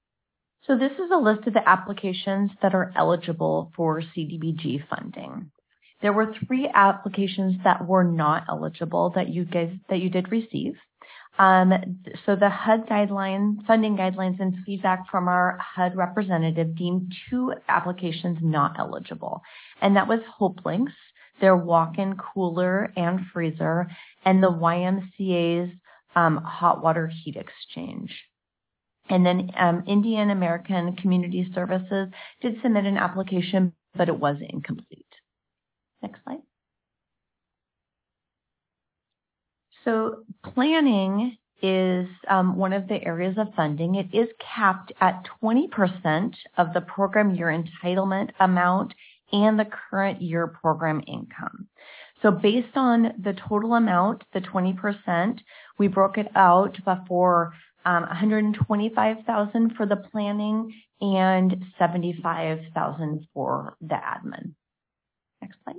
So this is a list of the applications that are eligible for C D B G funding. There were three applications that were not eligible that you guys that you did receive. Um, so the H U D guidelines, funding guidelines, and feedback from our H U D representative deemed two applications not eligible, and that was HopeLinks, their walk-in cooler and freezer, and the Y M C A's um, hot water heat exchange. And then um, Indian American Community Services did submit an application, but it was incomplete. Next slide. So planning is um, one of the areas of funding. It is capped at twenty percent of the program year entitlement amount and the current year program income. So based on the total amount, the twenty percent, we broke it out for um, one hundred twenty-five thousand dollars for the planning and seventy-five thousand dollars for the admin. Next slide.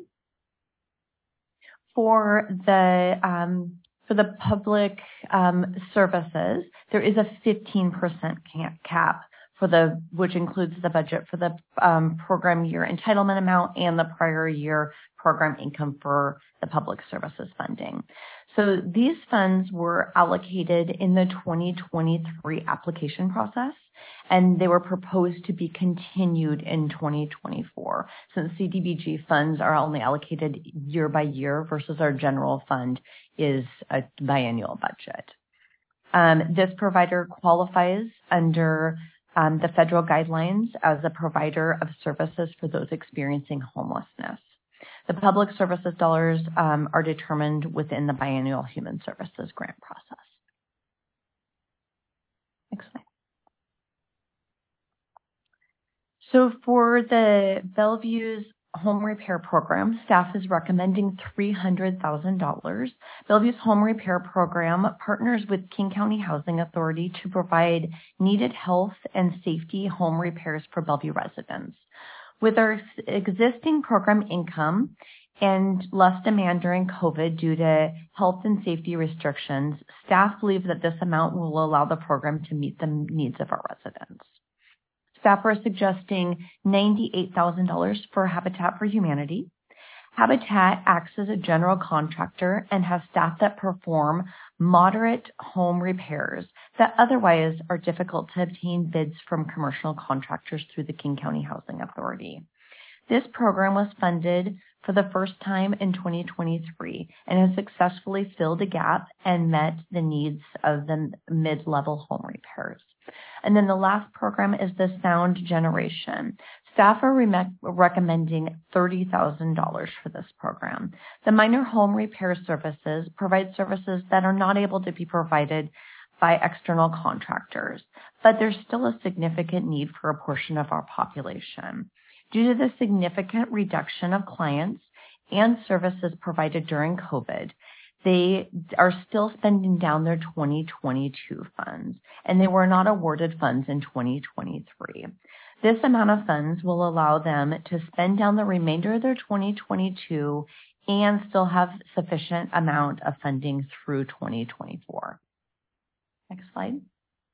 For the um, for the public um, services, there is a fifteen percent cap for the, which includes the budget for the um, program year entitlement amount and the prior year program income for the public services funding. So these funds were allocated in the twenty twenty-three application process, and they were proposed to be continued in twenty twenty-four, since C D B G funds are only allocated year by year versus our general fund is a biannual budget. Um, this provider qualifies under um, the federal guidelines as a provider of services for those experiencing homelessness. The public services dollars um, are determined within the biannual human services grant process. Next slide. So for the Bellevue's home repair program, staff is recommending three hundred thousand dollars. Bellevue's home repair program partners with King County Housing Authority to provide needed health and safety home repairs for Bellevue residents. With our existing program income and less demand during COVID due to health and safety restrictions, staff believe that this amount will allow the program to meet the needs of our residents. Staff are suggesting ninety-eight thousand dollars for Habitat for Humanity. Habitat acts as a general contractor and has staff that perform moderate home repairs that otherwise are difficult to obtain bids from commercial contractors through the King County Housing Authority. This program was funded for the first time in twenty twenty-three and has successfully filled a gap and met the needs of the mid-level home repairs. And then the last program is the Sound Generation. Staff are re- recommending thirty thousand dollars for this program. The minor home repair services provide services that are not able to be provided by external contractors, but there's still a significant need for a portion of our population. Due to the significant reduction of clients and services provided during COVID, they are still spending down their twenty twenty-two funds, and they were not awarded funds in twenty twenty-three. This amount of funds will allow them to spend down the remainder of their twenty twenty-two and still have sufficient amount of funding through twenty twenty-four. Next slide.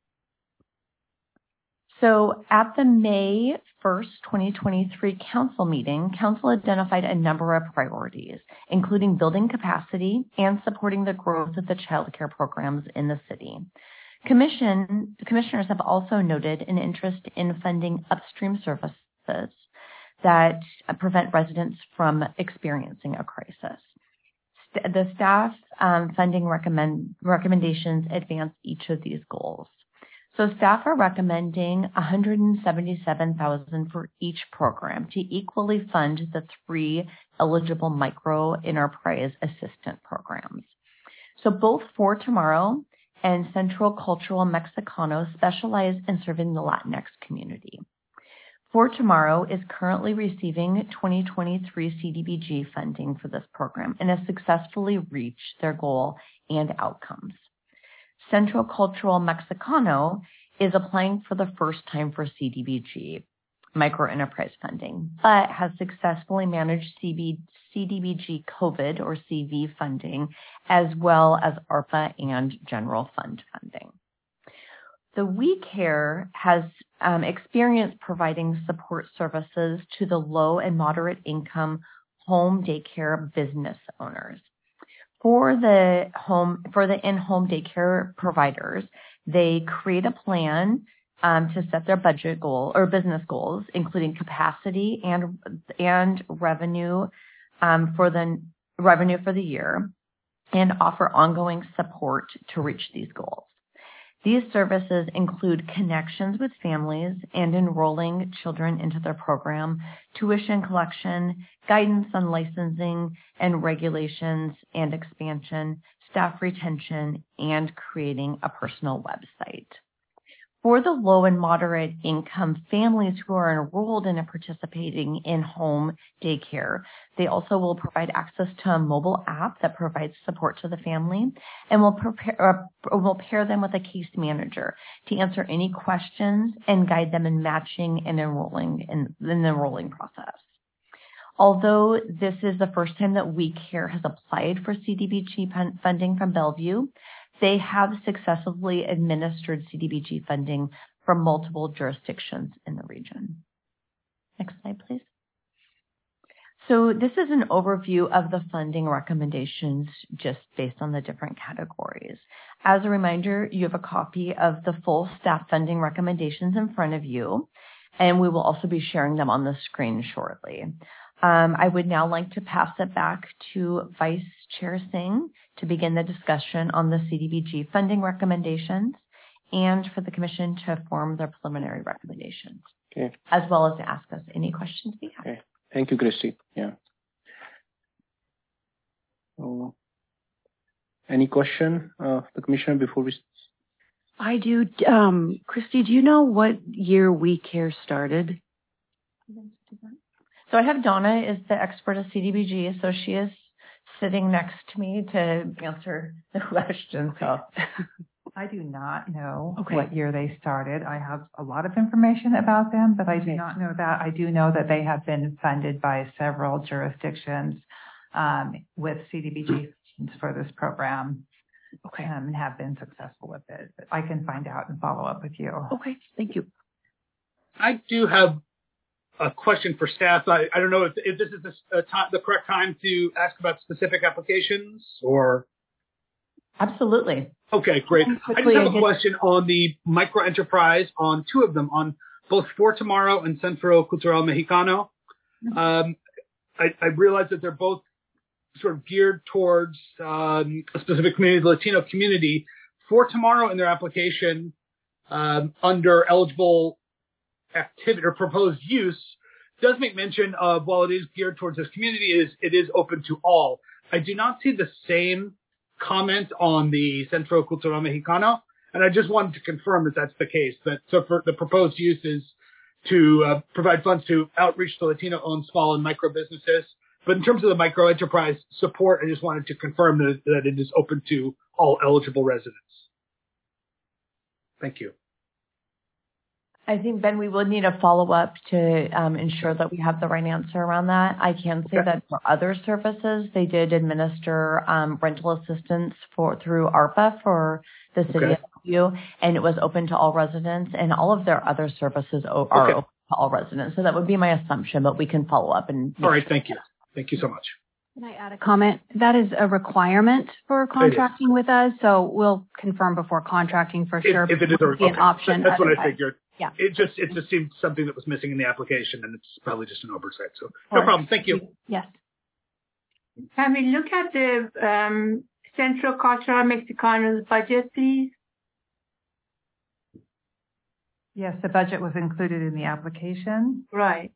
So at the May first, twenty twenty-three council meeting, council identified a number of priorities, including building capacity and supporting the growth of the child care programs in the city. Commission, commissioners have also noted an interest in funding upstream services that prevent residents from experiencing a crisis. St- the staff um, funding recommend, recommendations advance each of these goals. So staff are recommending one hundred seventy-seven thousand dollars for each program to equally fund the three eligible micro enterprise assistant programs. So both For Tomorrow and Central Cultural Mexicano specialize in serving the Latinx community. For Tomorrow is currently receiving twenty twenty-three C D B G funding for this program and has successfully reached their goal and outcomes. Central Cultural Mexicano is applying for the first time for C D B G, micro enterprise funding, but has successfully managed C D B G COVID or C V funding, as well as ARPA and general fund funding. The We Care has um, experience providing support services to the low and moderate income home daycare business owners. For the home, for the in-home daycare providers, they create a plan um, to set their budget goal or business goals, including capacity and and revenue um, for the revenue for the year, and offer ongoing support to reach these goals. These services include connections with families and enrolling children into their program, tuition collection, guidance on licensing and regulations and expansion, staff retention, and creating a personal website. For the low and moderate income families who are enrolled in a participating in-home daycare, they also will provide access to a mobile app that provides support to the family and will prepare, uh, will pair them with a case manager to answer any questions and guide them in matching and enrolling in, in the enrolling process. Although this is the first time that We Care has applied for C D B G funding from Bellevue, they have successfully administered C D B G funding for multiple jurisdictions in the region. Next slide, please. So this is an overview of the funding recommendations just based on the different categories. As a reminder, you have a copy of the full staff funding recommendations in front of you, and we will also be sharing them on the screen shortly. Um, I would now like to pass it back to Vice Chair Singh to begin the discussion on the C D B G funding recommendations and for the Commission to form their preliminary recommendations, Okay. as well as to ask us any questions we have. Okay. Thank you, Christy. Yeah. So, any question, uh, the Commissioner, before we? I do. Um, Christy, do you know what year We Care started? So I have Donna is the expert of C D B G, so she is sitting next to me to answer the question. So I do not know Okay. what year they started. I have a lot of information about them, but I do Okay. not know that. I do know that they have been funded by several jurisdictions um, with C D B G funds for this program. Okay. Um, and have been successful with it. But I can find out and follow up with you. Okay. Thank you. I do have a question for staff. I, I don't know if, if this is the, uh, time, the correct time to ask about specific applications or. Absolutely. Okay, great. I just have a question on the micro enterprise on two of them, on both For Tomorrow and Centro Cultural Mexicano. Um, I, I realize that they're both sort of geared towards um, a specific community, the Latino community. For Tomorrow in their application um, under eligible activity or proposed use does make mention of, while it is geared towards this community, it is, it is open to all. I do not see the same comment on the Centro Cultural Mexicano, and I just wanted to confirm that that's the case. That so for the proposed use is to uh, provide funds to outreach to Latino-owned small and micro businesses. But in terms of the micro enterprise support, I just wanted to confirm that, that it is open to all eligible residents. Thank you. I think, Ben, we will need a follow-up to um, ensure that we have the right answer around that. I can say Okay. that for other services, they did administer um, rental assistance for through ARPA for the city Okay. of Bellevue, and it was open to all residents, and all of their other services o- are Okay. open to all residents. So that would be my assumption, but we can follow up and. All right. Thank you. Thank you so much. Can I add a comment? That is a requirement for contracting with us, so we'll confirm before contracting for sure. If, if it is a, It would be an okay. option. That's what I otherwise. figured. Yeah. It just it just seemed something that was missing in the application, and it's probably just an oversight. So All no right. problem. Thank you. Yes. Can we look at the um, Centro Cultural Mexicano's budget, please? Yes, the budget was included in the application. Right.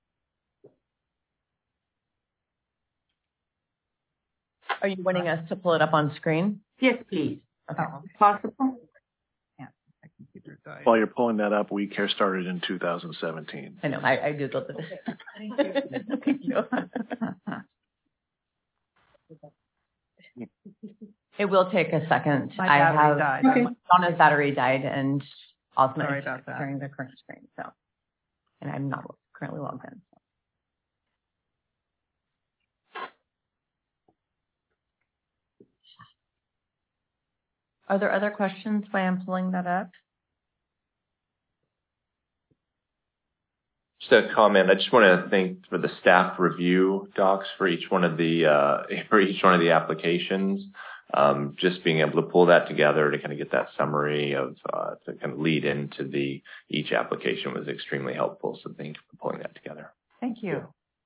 Are you wanting us to pull it up on screen? Yes, please. Okay. Oh, Possible? yeah. My computer died. While you're pulling that up, We Care started in two thousand seventeen. I know. I, I googled it. Thank you. It will take a second. My I battery have died. Okay. Donna's battery died, and also Sorry about that. sharing the current screen. So, and I'm not currently logged in. So. Are there other questions while I'm pulling that up? Just a comment. I just want to thank for the staff review docs for each one of the uh, for each one of the applications. Um, just being able to pull that together to kind of get that summary of uh, to kind of lead into the each application was extremely helpful. So thank you for pulling that together. Thank you.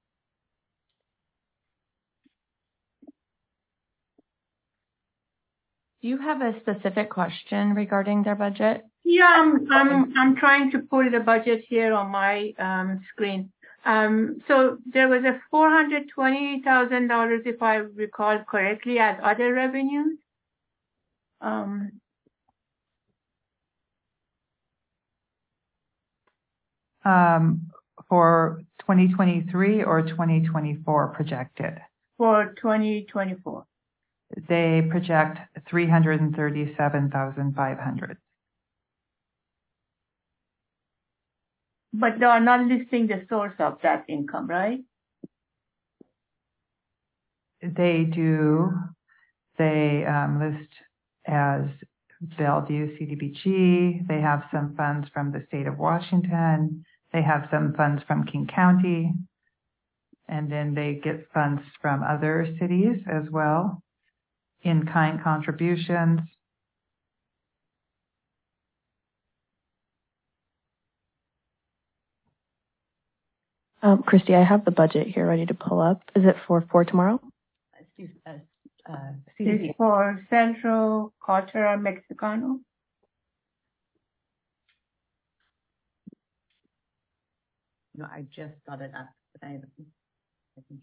Do you have a specific question regarding their budget? Yeah, I'm I'm I'm trying to pull the budget here on my um, screen. Um, so there was a four hundred twenty thousand dollars, if I recall correctly, as other revenues. Um, Um, for twenty twenty-three or twenty twenty-four projected? for twenty twenty-four. They project three hundred thirty-seven thousand five hundred. But they are not listing the source of that income, right? They do. They um, list as Bellevue C D B G. They have some funds from the state of Washington. They have some funds from King County. And then they get funds from other cities as well, in-kind contributions. Um, Christy, I have the budget here ready to pull up. Is it for for tomorrow? Uh, uh, It's for Centro Cultural Mexicano. No, I just got it up. But I haven't. I think-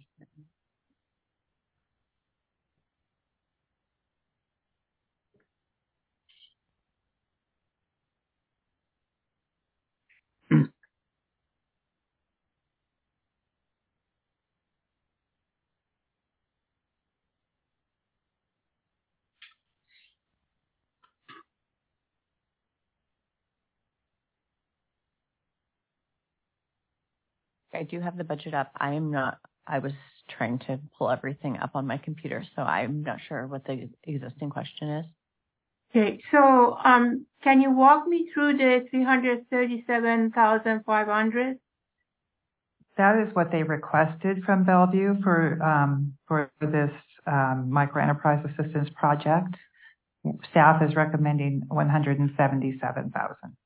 I do have the budget up. I am not, I was trying to pull everything up on my computer, so I'm not sure what the existing question is. Okay, so um, can you walk me through the three hundred thirty-seven thousand five hundred? That is what they requested from Bellevue for um, for this um, microenterprise assistance project. Staff is recommending one hundred seventy-seven thousand.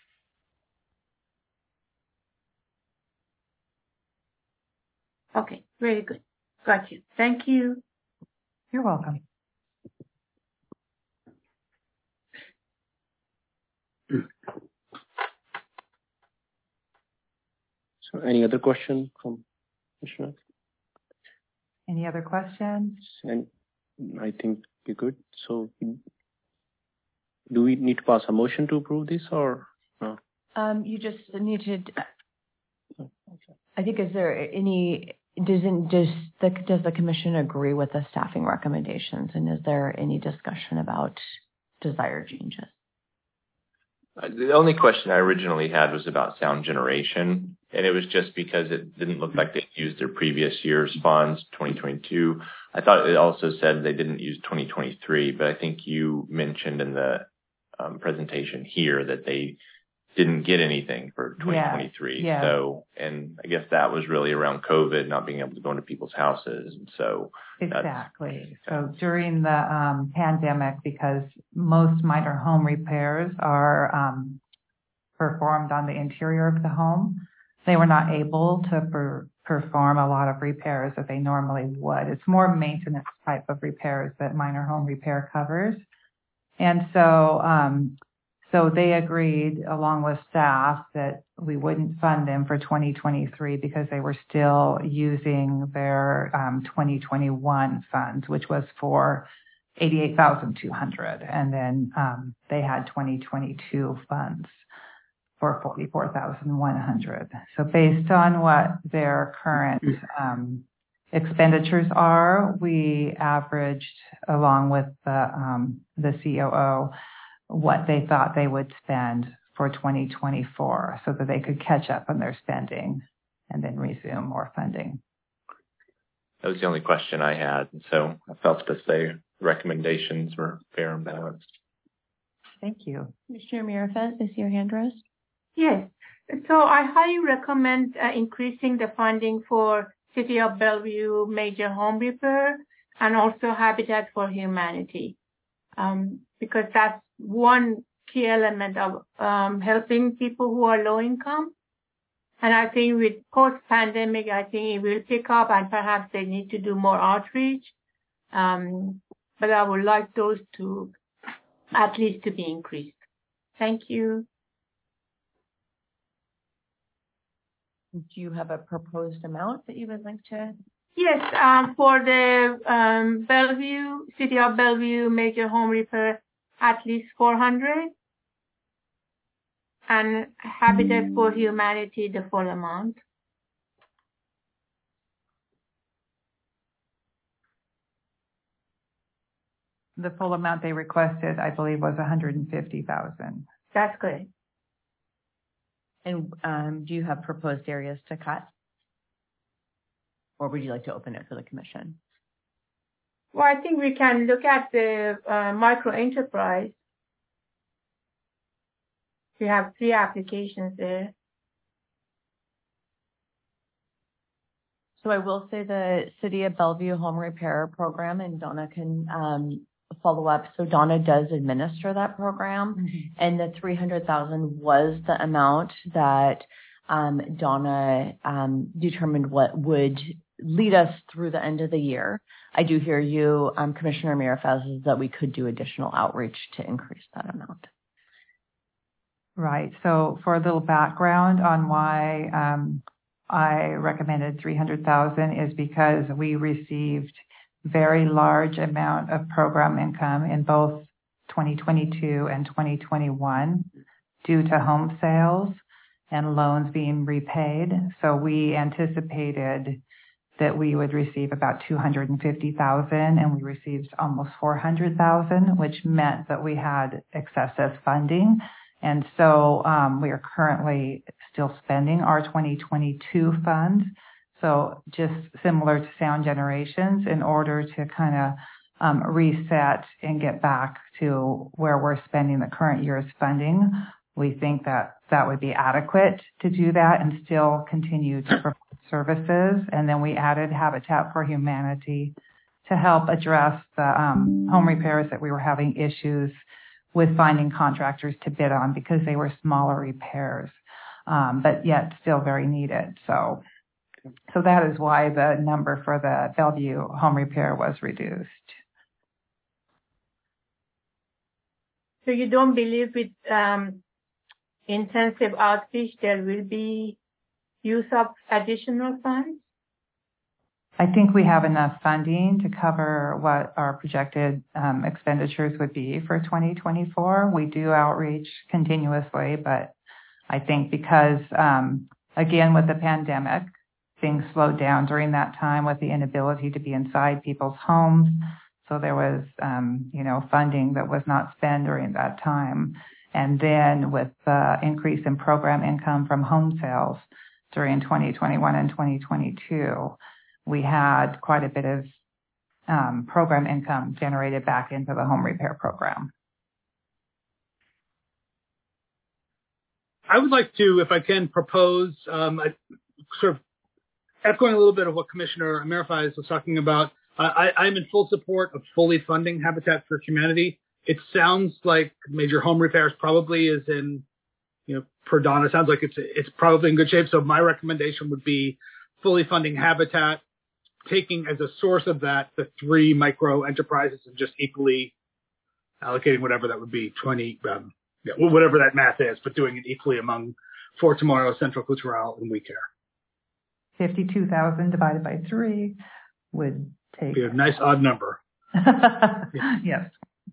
Okay, very good. Got you. Thank you. You're welcome. So any other question from Commissioner? Any other questions? And I think we're good. So do we need to pass a motion to approve this or no? Um, you just need to, I think, is there any, doesn't, does the, does the commission agree with the staffing recommendations? And is there any discussion about desired changes? Uh, The only question I originally had was about sound generation, and it was just because it didn't look like they used their previous year's funds, twenty twenty-two. I thought it also said they didn't use twenty twenty-three, but I think you mentioned in the um, presentation here that they didn't get anything for twenty twenty-three. Yeah, yeah. So, and I guess that was really around COVID, not being able to go into people's houses. And so Exactly. So during the um, pandemic, because most minor home repairs are um, performed on the interior of the home, they were not able to per- perform a lot of repairs that they normally would. It's more maintenance type of repairs that minor home repair covers. And so, um, so they agreed along with staff that we wouldn't fund them for twenty twenty-three because they were still using their um, twenty twenty-one funds, which was for eighty-eight thousand two hundred dollars. And then um, they had twenty twenty-two funds for forty-four thousand one hundred dollars. So based on what their current um, expenditures are, we averaged, along with the, um, the C O O, what they thought they would spend for twenty twenty-four so that they could catch up on their spending and then resume more funding. that was the only question I had. And so I felt that the recommendations were fair and balanced. Thank you. Commissioner Mirafet, is your hand raised? Yes. So I highly recommend uh, increasing the funding for City of Bellevue major home repair and also Habitat for Humanity, um, because that's one key element of um, helping people who are low income. And I think with post-pandemic, I think it will pick up and perhaps they need to do more outreach. Um, but I would like those to at least to be increased. Thank you. Do you have a proposed amount that you would like to? Yes, um, for the um, Bellevue, City of Bellevue major home repair, at least four hundred. And Habitat for Humanity, the full amount. The full amount they requested, I believe, was one hundred fifty thousand dollars. That's good. And um, do you have proposed areas to cut? Or would you like to open it for the commission? Well, I think we can look at the uh, micro enterprise. We have three applications there. So I will say the City of Bellevue Home Repair Program, and Donna can um, follow up. So Donna does administer that program, mm-hmm. and the three hundred thousand dollars was the amount that um, Donna um, determined what would lead us through the end of the year. I do hear you, um, Commissioner Meirafez, that we could do additional outreach to increase that amount. Right. So for a little background on why um, I recommended three hundred thousand dollars is because we received very large amount of program income in both twenty twenty-two and twenty twenty-one due to home sales and loans being repaid. So we anticipated that we would receive about two hundred fifty thousand dollars, and we received almost four hundred thousand dollars, which meant that we had excessive funding. And so um, we are currently still spending our twenty twenty-two funds. So just similar to Sound Generations, in order to kind of um, reset and get back to where we're spending the current year's funding, we think that that would be adequate to do that and still continue to provide services. And then we added Habitat for Humanity to help address the um, home repairs that we were having issues with finding contractors to bid on because they were smaller repairs, um, but yet still very needed. So, so that is why the number for the Bellevue home repair was reduced. So you don't believe with um, intensive outreach there will be use of additional funds? I think we have enough funding to cover what our projected um, expenditures would be for twenty twenty-four. We do outreach continuously, but I think because, um, again, with the pandemic, things slowed down during that time with the inability to be inside people's homes. So there was, um, you know, funding that was not spent during that time. And then with the increase in program income from home sales during twenty twenty-one and twenty twenty-two, we had quite a bit of um, program income generated back into the home repair program. I would like to, if I can, propose um, a, sort of echoing a little bit of what Commissioner Meirafez was talking about. Uh, I, I'm in full support of fully funding Habitat for Humanity. It sounds like major home repairs probably is in, you know, per Donna, sounds like it's it's probably in good shape. So my recommendation would be fully funding Habitat, taking as a source of that the three micro enterprises and just equally allocating whatever that would be, twenty, um, yeah, whatever that math is, but doing it equally among Fort Tomorrow, Central Cottrell, and We Care. fifty-two thousand divided by three would take... Be a nice odd number. Yeah. Yes.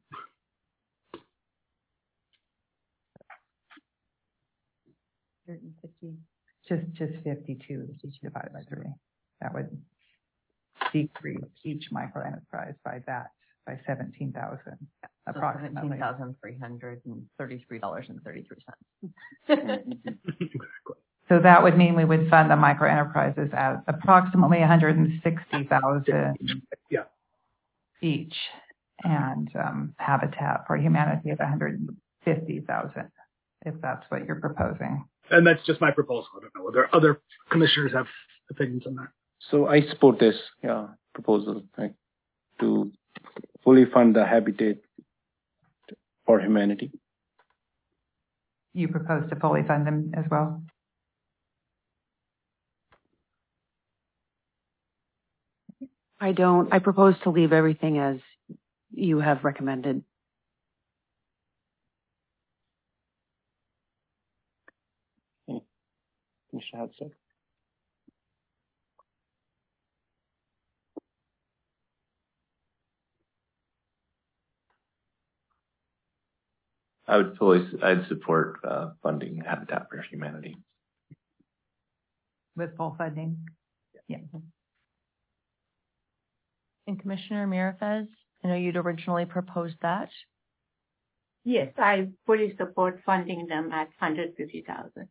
Just, just fifty-two divided by three. That would decrease each micro enterprise by that, by seventeen thousand, so approximately. seventeen thousand three hundred thirty-three dollars and thirty-three cents. So that would mean we would fund the micro enterprises at approximately one hundred sixty thousand yeah. each, and um, Habitat for Humanity at one hundred fifty thousand, if that's what you're proposing. And that's just my proposal. I don't know whether other commissioners have opinions on that. So I support this yeah, proposal right, to fully fund the Habitat for Humanity. You propose to fully fund them as well? I don't. I propose to leave everything as you have recommended. Commissioner Hudson. I would fully, I'd support uh, funding Habitat for Humanity. With full funding? Yeah. And Commissioner Mirafez, I know you'd originally proposed that. Yes, I fully support funding them at one hundred fifty thousand dollars.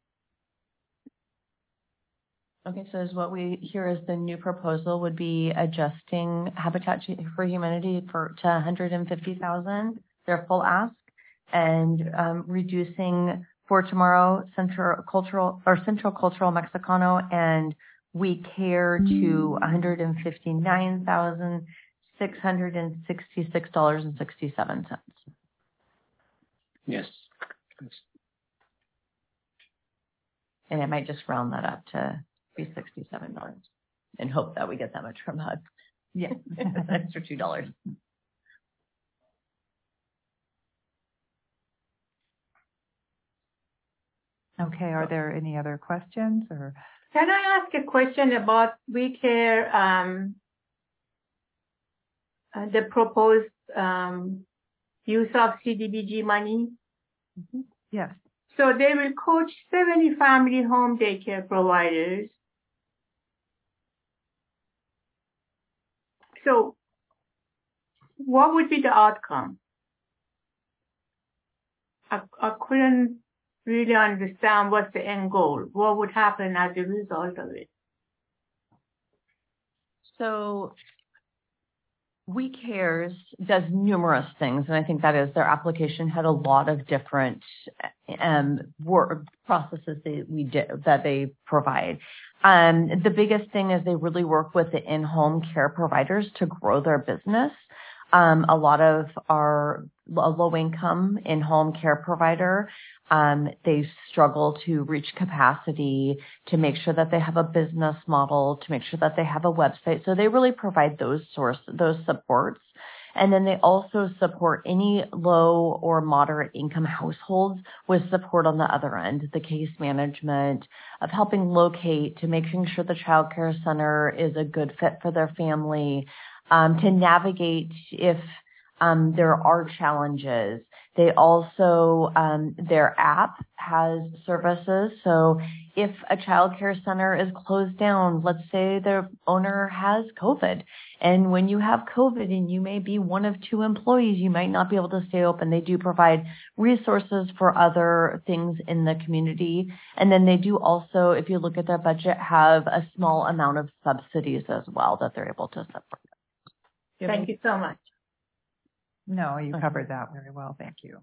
Okay, so as what we hear as the new proposal would be adjusting Habitat for Humanity for to one hundred fifty thousand dollars, their full ask, and um, reducing For Tomorrow Central Cultural or Central Cultural Mexicano and We Care to one hundred fifty-nine thousand six hundred sixty-six dollars and sixty-seven cents. Yes. And it might just round that up to be sixty-seven dollars and hope that we get that much from H U D. Yeah, an extra two dollars. Okay, are there any other questions or? Can I ask a question about We Care, um, uh, the proposed um, use of C D B G money? Mm-hmm. Yes. So they will coach seventy family home daycare providers. So what would be the outcome? I, I couldn't really understand what's the end goal. What would happen as a result of it? So We Cares does numerous things, and I think that is their application had a lot of different um, work processes that we did that they provide. Um, the biggest thing is they really work with the in-home care providers to grow their business. Um, a lot of our low-income in-home care provider, um, they struggle to reach capacity, to make sure that they have a business model, to make sure that they have a website. So they really provide those source, those supports. And then they also support any low or moderate income households with support on the other end, the case management of helping locate, to making sure the child care center is a good fit for their family, um, to navigate if um, there are challenges. They also, um, their app has services. So if a child care center is closed down, let's say the owner has COVID, and when you have COVID and you may be one of two employees, you might not be able to stay open. They do provide resources for other things in the community. And then they do also, if you look at their budget, have a small amount of subsidies as well that they're able to support. Thank you so much. No, you covered that very well. Thank you.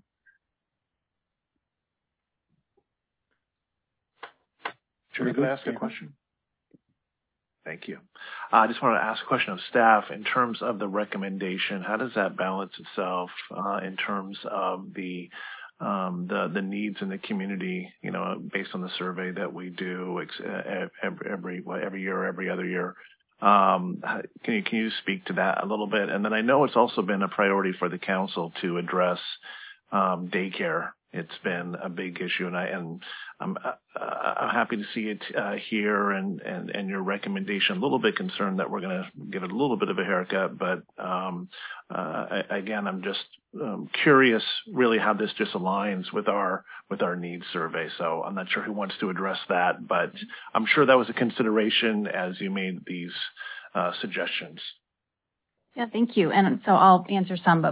Sure, can I ask a question? Thank you. Uh, I just wanted to ask a question of staff in terms of the recommendation. How does that balance itself uh, in terms of the um, the the needs in the community? You know, based on the survey that we do every every every year, or every other year. Um, can you can you speak to that a little bit? And then I know it's also been a priority for the council to address um, daycare. It's been a big issue, and I and I'm uh, I'm happy to see it uh, here, and, and and your recommendation. A little bit concerned that we're going to give it a little bit of a haircut, but um, uh, again, I'm just um, curious, really, how this just aligns with our with our needs survey. So I'm not sure who wants to address that, but I'm sure that was a consideration as you made these uh, suggestions. Yeah, thank you. And so I'll answer some, but please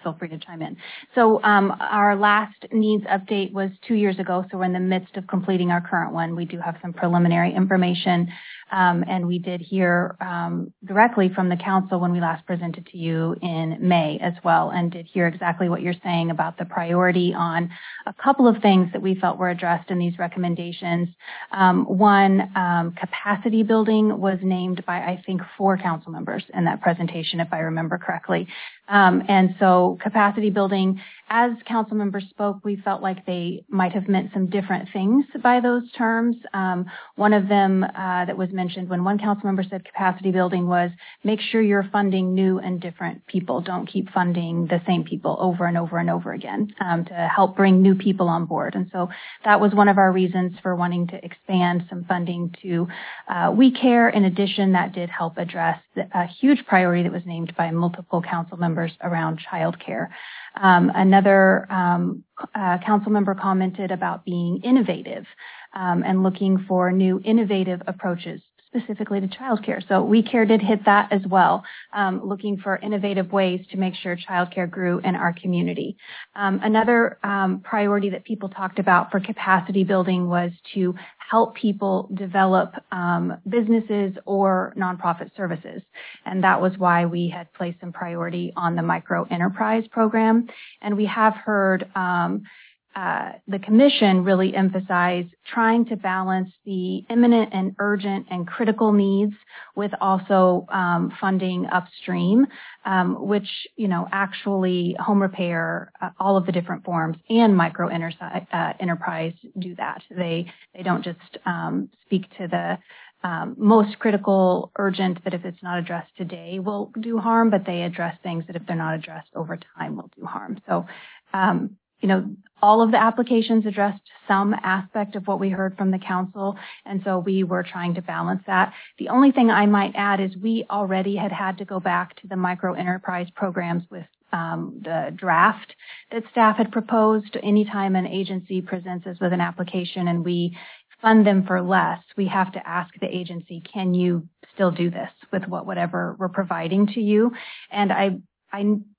feel free to chime in. So um, our last needs update was two years ago, so we're in the midst of completing our current one. We do have some preliminary information, um, and we did hear um, directly from the council when we last presented to you in May as well, and did hear exactly what you're saying about the priority on a couple of things that we felt were addressed in these recommendations. Um, one, um, capacity building was named by, I think, four council members in that presentation, if I remember correctly. Um, and so capacity building, as council members spoke, we felt like they might have meant some different things by those terms. Um, one of them uh, that was mentioned when one council member said capacity building was make sure you're funding new and different people. Don't keep funding the same people over and over and over again um, to help bring new people on board. And so that was one of our reasons for wanting to expand some funding to uh, We Care. In addition, that did help address the, a huge priority that was named by multiple council members around childcare. Um, another um, uh, council member commented about being innovative um, and looking for new innovative approaches specifically to childcare. So We Care did hit that as well, um, looking for innovative ways to make sure childcare grew in our community. Um, another um, priority that people talked about for capacity building was to help people develop um, businesses or nonprofit services. And that was why we had placed some priority on the micro enterprise program. And we have heard um, Uh, the commission really emphasize trying to balance the imminent and urgent and critical needs with also um, funding upstream, um, which, you know, actually home repair, uh, all of the different forms, and micro enter- uh, enterprise do that. They they don't just um, speak to the Um, most critical, urgent, that if it's not addressed today will do harm, but they address things that if they're not addressed over time will do harm. So, um, you know, all of the applications addressed some aspect of what we heard from the council, and so we were trying to balance that. The only thing I might add is we already had had to go back to the micro enterprise programs with um, the draft that staff had proposed. Anytime an agency presents us with an application and we fund them for less, we have to ask the agency, can you still do this with what whatever we're providing to you? And I, I,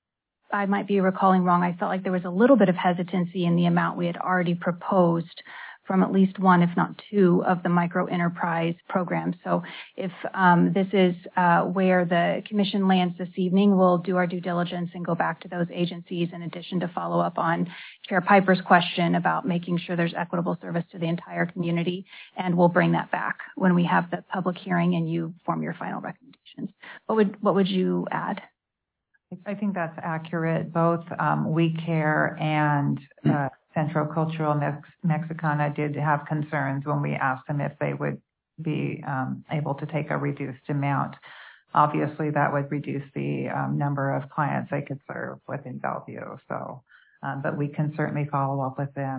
I might be recalling wrong. I felt like there was a little bit of hesitancy in the amount we had already proposed from at least one, if not two, of the micro enterprise programs. So if um, this is uh, where the commission lands this evening, we'll do our due diligence and go back to those agencies in addition to follow up on Chair Piper's question about making sure there's equitable service to the entire community. And we'll bring that back when we have the public hearing and you form your final recommendations. What would, what would you add? I think that's accurate. Both um, We Care and uh, Centro Cultural Mex- Mexicana did have concerns when we asked them if they would be um, able to take a reduced amount. Obviously, that would reduce the um, number of clients they could serve within Bellevue. So, um, but we can certainly follow up with them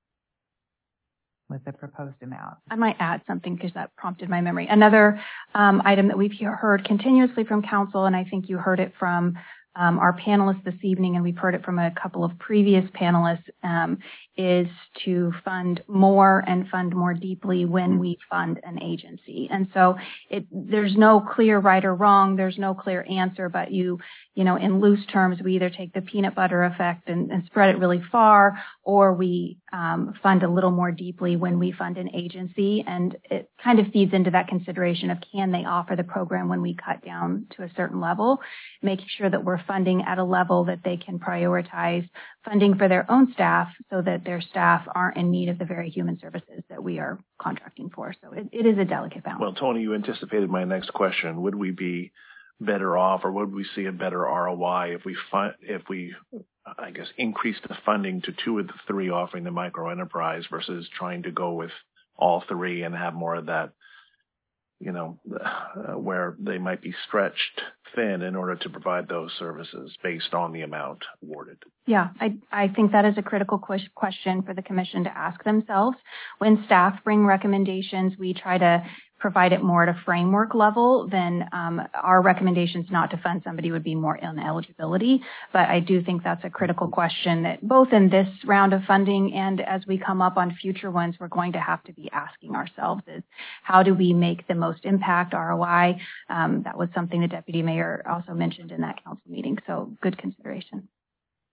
with the proposed amount. I might add something because that prompted my memory. Another um, item that we've heard continuously from council, and I think you heard it from um, our panelists this evening, and we've heard it from a couple of previous panelists, um, is to fund more and fund more deeply when we fund an agency. And so it, there's no clear right or wrong. There's no clear answer, but you, you know, in loose terms, we either take the peanut butter effect and, and spread it really far, or we um, fund a little more deeply when we fund an agency. And it kind of feeds into that consideration of can they offer the program when we cut down to a certain level, making sure that we're funding at a level that they can prioritize funding for their own staff so that their staff aren't in need of the very human services that we are contracting for. So it, it is a delicate balance. Well, Tony, you anticipated my next question. Would we be better off, or would we see a better R O I if we fund, if we, I guess, increase the funding to two of the three offering the micro enterprise versus trying to go with all three and have more of that, you know, uh, where they might be stretched thin in order to provide those services based on the amount awarded? Yeah, I, I think that is a critical question for the commission to ask themselves. When staff bring recommendations, we try to provide it more at a framework level, then um, our recommendations not to fund somebody would be more ineligibility. But I do think that's a critical question that both in this round of funding and as we come up on future ones, we're going to have to be asking ourselves is how do we make the most impact, R O I? Um, that was something the deputy mayor also mentioned in that council meeting. So good consideration.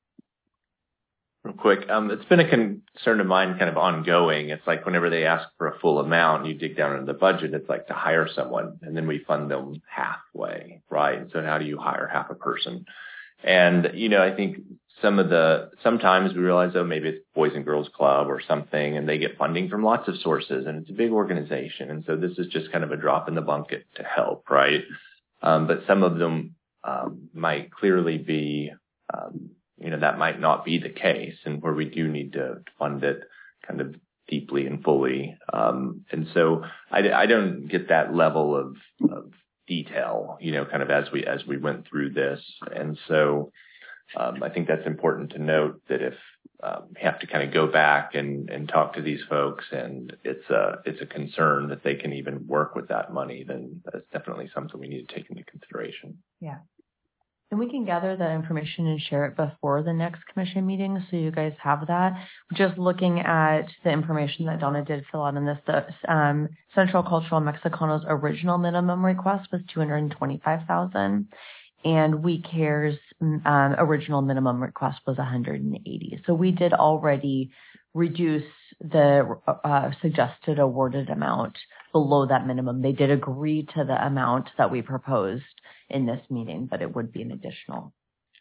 real quick. Um, it's been a concern of mine kind of ongoing. It's like whenever they ask for a full amount, you dig down into the budget, it's like to hire someone and then we fund them halfway, right? So how do you hire half a person? And, you know, I think some of the, sometimes we realize, oh, maybe it's Boys and Girls Club or something, and they get funding from lots of sources and it's a big organization. And so this is just kind of a drop in the bucket to help, right? Um, but some of them um, might clearly be, um, you know, that might not be the case, and where we do need to fund it kind of deeply and fully. Um, and so I, I don't get that level of, of detail, you know, kind of as we, as we went through this. And so um, I think that's important to note that if um, we have to kind of go back and, and talk to these folks and it's a, it's a concern that they can even work with that money, then that's definitely something we need to take into consideration. Yeah. And we can gather that information and share it before the next commission meeting so you guys have that. Just looking at the information that Donna did fill out in this, the um, Central Cultural Mexicano's original minimum request was two hundred twenty-five thousand dollars, and We Care's um, original minimum request was one hundred eighty thousand dollars. So we did already reduce the uh, suggested awarded amount below that minimum. They did agree to the amount that we proposed in this meeting, but it would be an additional.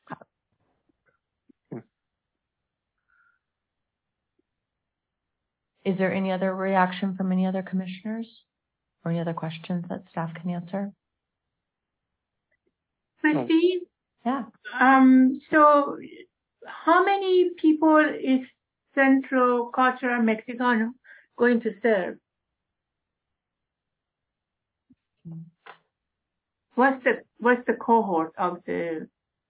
Is there any other reaction from any other commissioners or any other questions that staff can answer? Christine? Yeah. Um, so how many people is Centro Cultural Mexicano going to serve? What's the what's the cohort of the?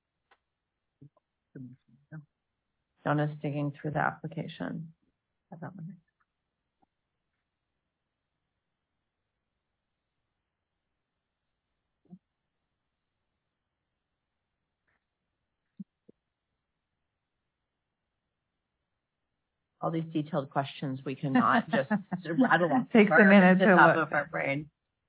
Donna's digging through the application. All these detailed questions we cannot just rattle off. Takes a minute to top look. of our brain.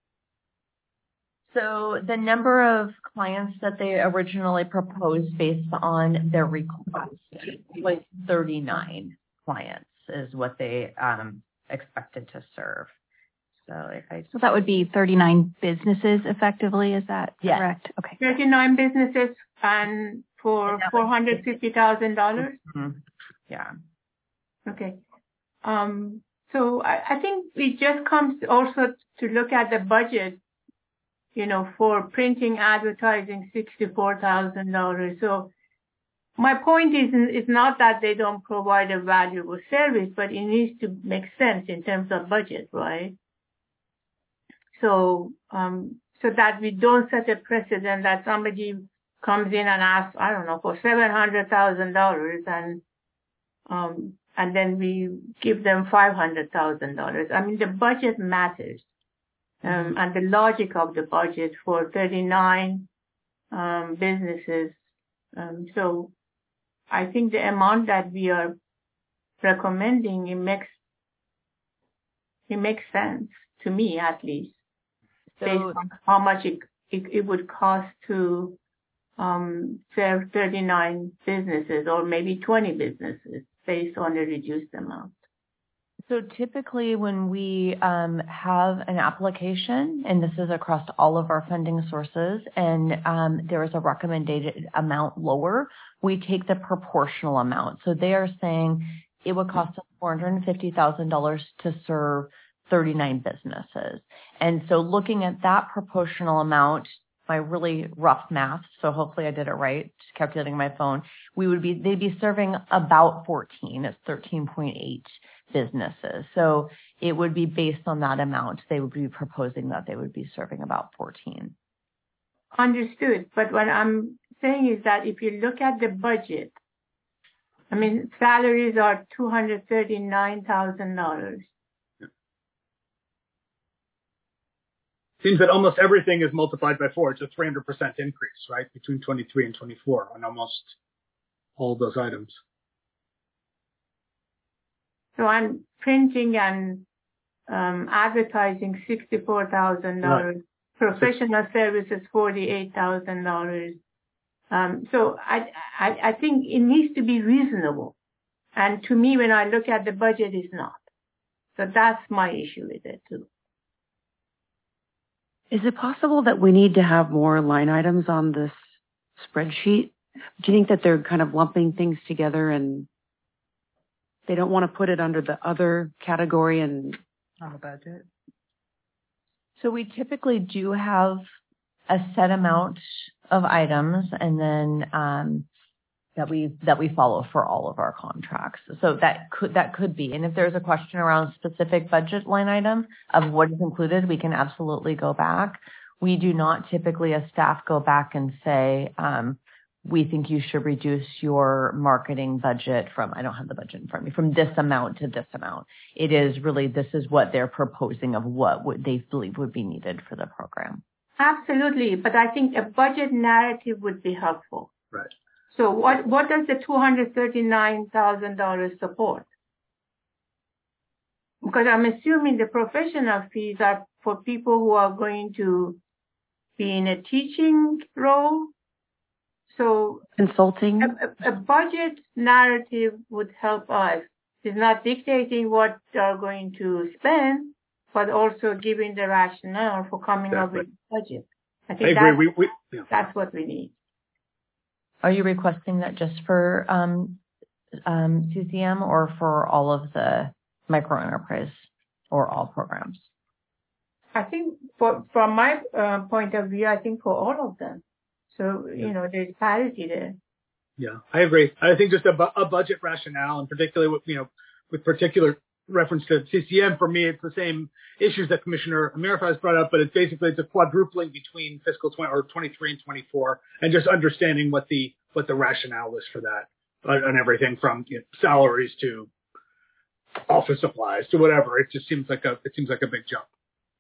So the number of clients that they originally proposed based on their request was thirty-nine clients is what they um, expected to serve. So if I So that would be thirty-nine businesses effectively, is that Yes. correct? Okay. thirty-nine businesses and for four hundred fifty thousand dollars? Mm-hmm. Yeah. Okay. Um, so I, I think it just comes also to look at the budget, you know, for printing, advertising, sixty-four thousand dollars. So my point is, is not that they don't provide a valuable service, but it needs to make sense in terms of budget, right? So, um, so that we don't set a precedent that somebody comes in and asks, I don't know, for seven hundred thousand dollars and, um, and then we give them five hundred thousand dollars. I mean, the budget matters. Um, and the logic of the budget for thirty-nine um, businesses. Um, so I think the amount that we are recommending, it makes it makes sense to me, at least, So, based on how much it it, it would cost to um, serve thirty-nine businesses or maybe twenty businesses based on the reduced amount. So typically when we um, have an application, and this is across all of our funding sources, and um, there is a recommended amount lower, we take the proportional amount. So they are saying it would cost us four hundred fifty thousand dollars to serve thirty-nine businesses. And so looking at that proportional amount, my really rough math, so hopefully I did it right, just calculating my phone, we would be, they'd be serving about fourteen, it's thirteen point eight businesses. So it would be based on that amount. They would be proposing that they would be serving about fourteen. Understood. But what I'm saying is that if you look at the budget, I mean, salaries are two hundred thirty-nine thousand dollars. Seems that almost everything is multiplied by four. It's a three hundred percent increase, right, between twenty-three and twenty-four on almost all those items. So I'm printing and um, advertising sixty-four thousand dollars, right. Professional services forty-eight thousand dollars. Um, so I, I I think it needs to be reasonable. And to me, when I look at the budget, it's not. So that's my issue with it too. Is it possible that we need to have more line items on this spreadsheet? Do you think that they're kind of lumping things together and they don't want to put it under the other category and On the budget. So we typically do have a set amount of items and then um, that we that we follow for all of our contracts. So that could that could be. And if there's a question around specific budget line item of what is included, we can absolutely go back. We do not typically as staff go back and say, um, we think you should reduce your marketing budget from, I don't have the budget in front of me, from this amount to this amount. It is really, this is what they're proposing of what would they believe would be needed for the program. Absolutely. But I think a budget narrative would be helpful. Right. So what, what does the two hundred thirty-nine thousand dollars support? Because I'm assuming the professional fees are for people who are going to be in a teaching role. So consulting, a, a, a budget narrative would help us. It's not dictating what they're going to spend, but also giving the rationale for coming Exactly. up with a budget. I I think agree. that's, We, we, yeah. that's what we need. Are you requesting that just for um, um, C C M or for all of the micro enterprise or all programs? I think for, from my uh, point of view, I think for all of them. So, you know, there's parity there. Yeah, I agree. I think just a, bu- a budget rationale, and particularly with, you know, with particular reference to C C M, for me, it's the same issues that Commissioner Amirafaz has brought up, but it's basically it's a quadrupling between fiscal twenty or twenty-three and twenty-four, and just understanding what the what the rationale is for that, uh, and everything from you know, salaries to office supplies to whatever. It just seems like a it seems like a big jump.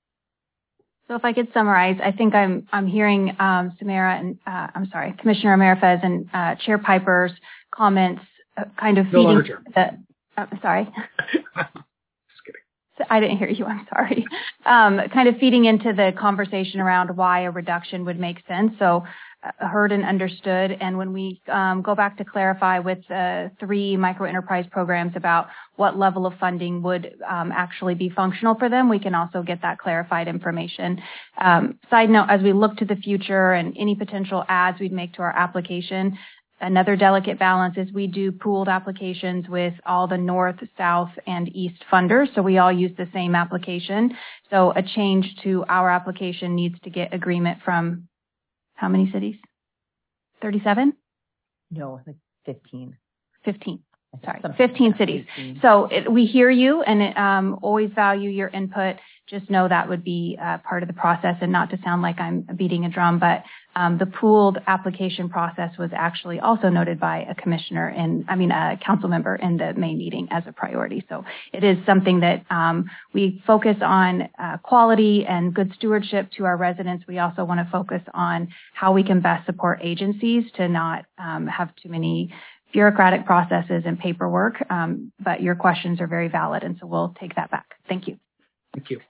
So if I could summarize, I think I'm I'm hearing um, Samara and uh, I'm sorry, Commissioner Amirafaz and uh, Chair Piper's comments uh, kind of No feeding longer the. Uh, sorry, Just kidding. So I didn't hear you. I'm sorry. Um, kind of feeding into the conversation around why a reduction would make sense. So uh, heard and understood. And when we um, go back to clarify with uh, three micro enterprise programs about what level of funding would um, actually be functional for them, we can also get that clarified information. Um, side note, as we look to the future and any potential adds we'd make to our application, another delicate balance is we do pooled applications with all the north, south, and east funders. So we all use the same application. So a change to our application needs to get agreement from how many cities? thirty-seven? No, like fifteen. fifteen. Sorry, Something fifteen like that, cities. eighteen. So it, we hear you and it, um, always value your input. Just know that would be uh, part of the process, and not to sound like I'm beating a drum, but um, the pooled application process was actually also noted by a commissioner and, I mean, a council member in the May meeting as a priority. So it is something that um, we focus on uh, quality and good stewardship to our residents. We also want to focus on how we can best support agencies to not um, have too many bureaucratic processes and paperwork. Um, but your questions are very valid, and so we'll take that back. Thank you. Thank you.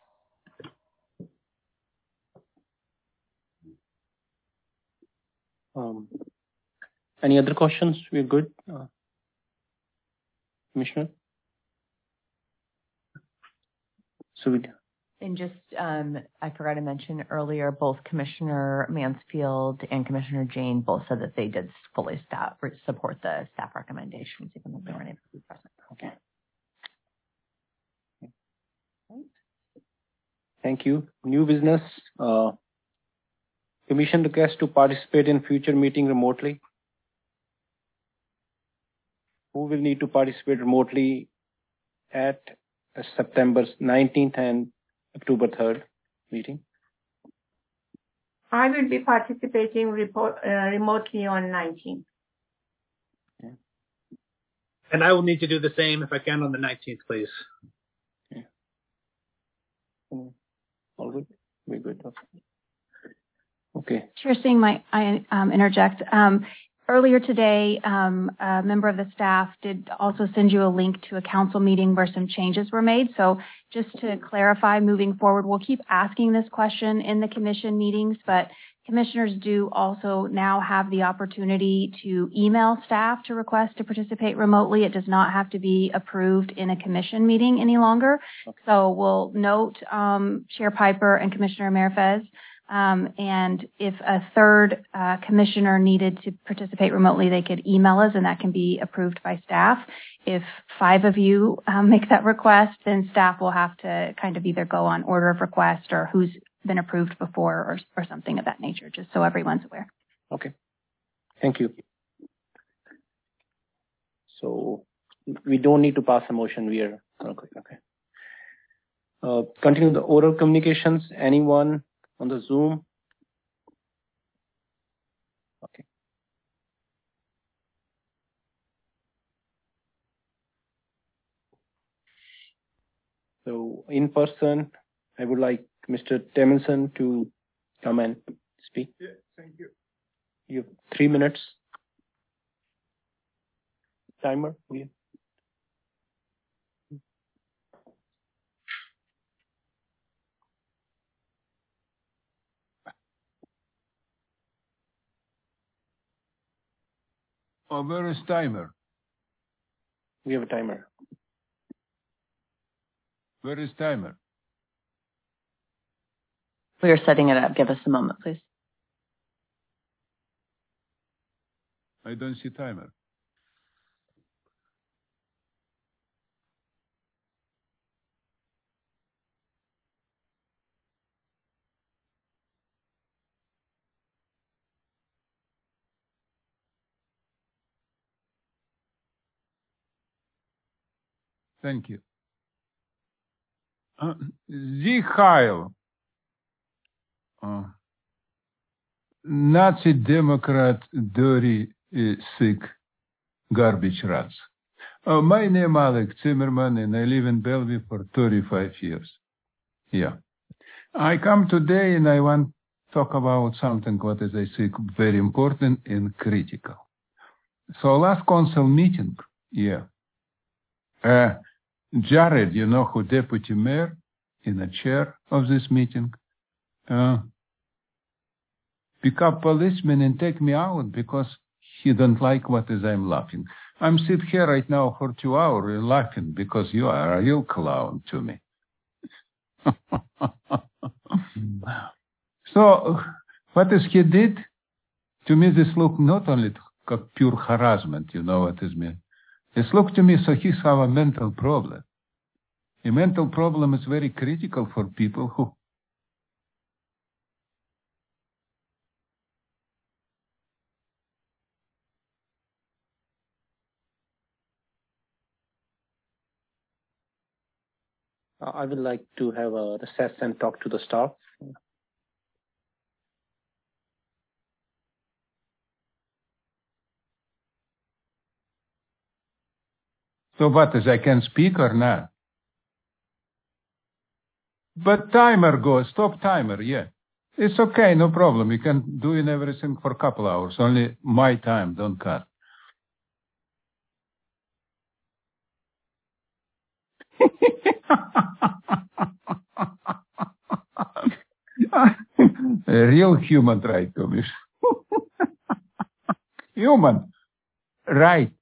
Um, any other questions? We're good, uh, Commissioner. So we. And just, um, I forgot to mention earlier, both Commissioner Mansfield and Commissioner Jane both said that they did fully staff, support the staff recommendations, even though they weren't able to be present. Okay. Thank you. New business. Uh, Commission request to participate in future meeting remotely. Who will need to participate remotely at uh, September nineteenth and October third meeting? I will be participating report, uh, remotely on nineteenth. Okay. And I will need to do the same if I can on the nineteenth, please. Okay. Mm. All good? We're good. Okay. Okay. Chair Singh, might I um, interject? Um, earlier today, um, a member of the staff did also send you a link to a council meeting where some changes were made. So just to clarify, moving forward, we'll keep asking this question in the commission meetings, but Commissioners do also now have the opportunity to email staff to request to participate remotely. It does not have to be approved in a commission meeting any longer. So we'll note um, Chair Piper and Commissioner Merfez. Um, and if a third uh, commissioner needed to participate remotely, they could email us, and that can be approved by staff. If five of you um, make that request, then staff will have to kind of either go on order of request or who's been approved before or, or something of that nature, just so everyone's aware. Okay. Thank you. So we don't need to pass a motion. We are okay. Okay. Uh, continue the oral communications. Anyone on the Zoom? Okay. So in person, I would like Mister Temenson to come and speak. Yeah, thank you. You have three minutes. Timer, please. Oh, where is timer? We have a timer. Where is timer? We are setting it up. Give us a moment, please. I don't see timer. Thank you. Uh, Zichail. Uh, Nazi Democrat dirty uh, sick garbage rats. Uh, my name Alex Zimmerman and I live in Bellevue for thirty-five years. Yeah. I come today and I want to talk about something what is I think very important and critical. So last council meeting, yeah. Uh, Jared, you know, who deputy mayor in the chair of this meeting, uh, pick up policeman and take me out because he don't like what is I'm laughing. I'm sitting here right now for two hours laughing because you are a real clown to me. So, what is he did? To me, this look not only like pure harassment, you know what is mean. It look to me so he's have a mental problem. A mental problem is very critical for people who I would like to have a recess and talk to the staff. So what is, I can speak or not? But timer goes, stop timer, yeah. It's okay, no problem. You can do in everything for a couple hours. Only my time, don't cut. A real human right commission. Human right.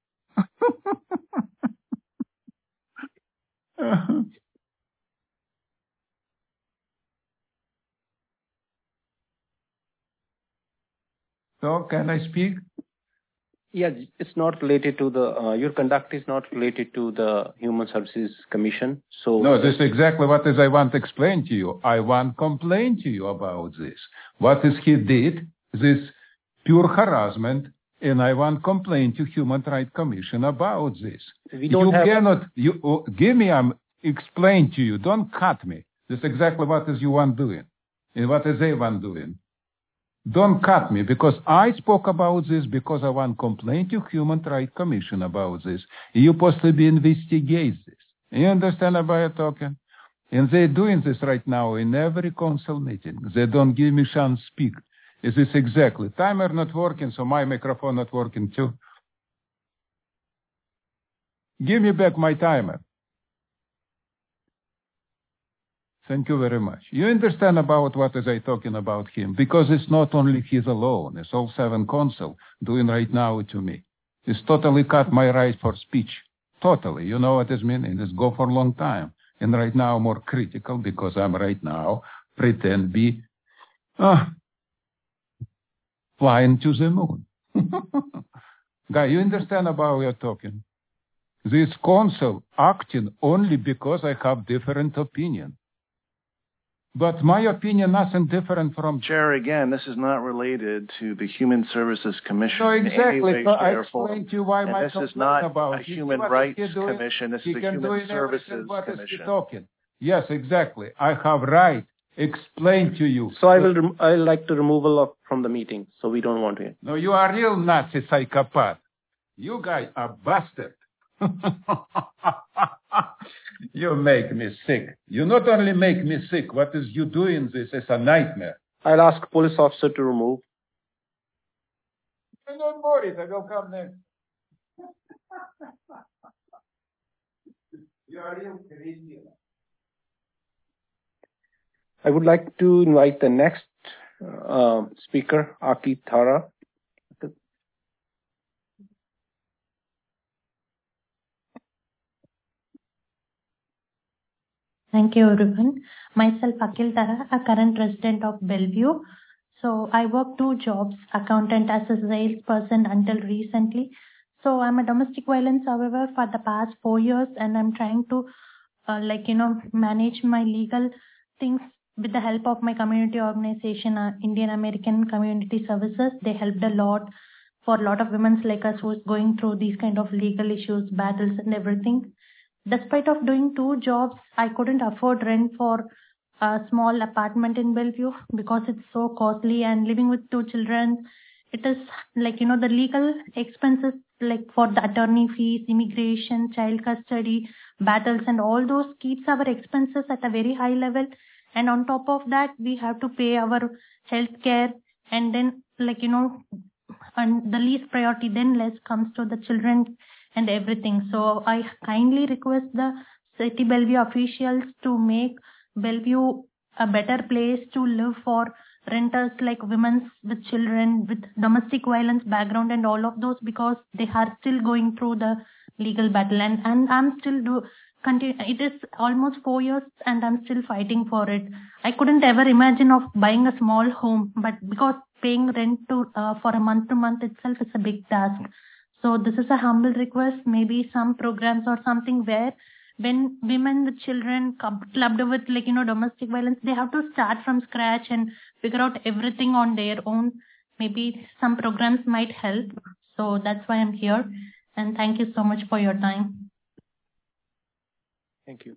So, can I speak? Yeah, it's not related to the, uh, your conduct is not related to the Human Services Commission. So no, this is exactly what is I want to explain to you. I want to complain to you about this. What is he did, this pure harassment, and I want to complain to Human Rights Commission about this. We don't you have cannot, you, oh, give me, I'm explain to you, don't cut me. This is exactly what is you want doing, and what is they want doing. Don't cut me, because I spoke about this because I want to complain to Human Rights Commission about this. You're supposed to be investigate this. You understand about talking? And they're doing this right now in every council meeting. They don't give me chance to speak. Is this exactly? Timer not working, so my microphone not working too. Give me back my timer. Thank you very much. You understand about what is I talking about him, because it's not only his alone, it's all seven council doing right now to me. It's totally cut my right for speech. Totally. You know what this means? And it's go for a long time. And right now more critical because I'm right now pretend be uh, flying to the moon. Guy, you understand about what you're talking? This council acting only because I have different opinion. But my opinion nothing different from... Chair, again, this is not related to the Human Services Commission. No, exactly. Way, so I explained to you why and my this is not about a Human Rights Commission. This is the Human Services Commission. Talking. Yes, exactly. I have right. Explain to you. So I will. Rem- I like to removal of from the meeting. So we don't want to. No, you are real Nazi psychopath. You guys are bastard. You make me sick. You not only make me sick, what is you doing this is a nightmare. I'll ask police officer to remove. Don't worry, I will come next. You are real crazy. I would like to invite the next uh, speaker, Aki Thara. Thank you, everyone. Myself, Akil Tara, a current resident of Bellevue. So I work two jobs, accountant as a salesperson until recently. So I'm a domestic violence survivor for the past four years and I'm trying to uh, like, you know, manage my legal things with the help of my community organization, uh, Indian American Community Services. They helped a lot for a lot of women like us who's going through these kind of legal issues, battles and everything. Despite of doing two jobs, I couldn't afford rent for a small apartment in Bellevue because it's so costly, and living with two children, it is like, you know, the legal expenses like for the attorney fees, immigration, child custody, battles and all those keeps our expenses at a very high level. And on top of that, we have to pay our health care, and then like, you know, and the least priority then less comes to the children and everything. So I kindly request the City Bellevue officials to make Bellevue a better place to live for renters like women with children, with domestic violence background and all of those, because they are still going through the legal battle. And, and I'm still do continue. It is almost four years and I'm still fighting for it. I couldn't ever imagine of buying a small home, but because paying rent to uh, for a month to month itself is a big task. So this is a humble request, maybe some programs or something where when women with children clubbed with like, you know, domestic violence, they have to start from scratch and figure out everything on their own. Maybe some programs might help. So that's why I'm here. And thank you so much for your time. Thank you.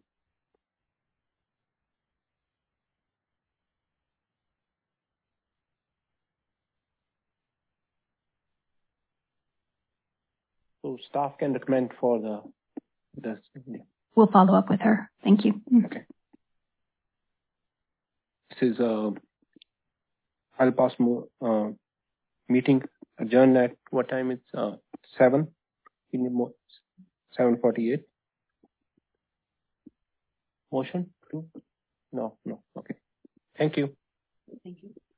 So staff can recommend for the, the We'll follow up with her. Thank you. Okay. This is uh, I'll pass more uh, meeting adjourned at what time? It's uh, seven. Seven forty-eight. Motion? No, no. Okay. Thank you. Thank you.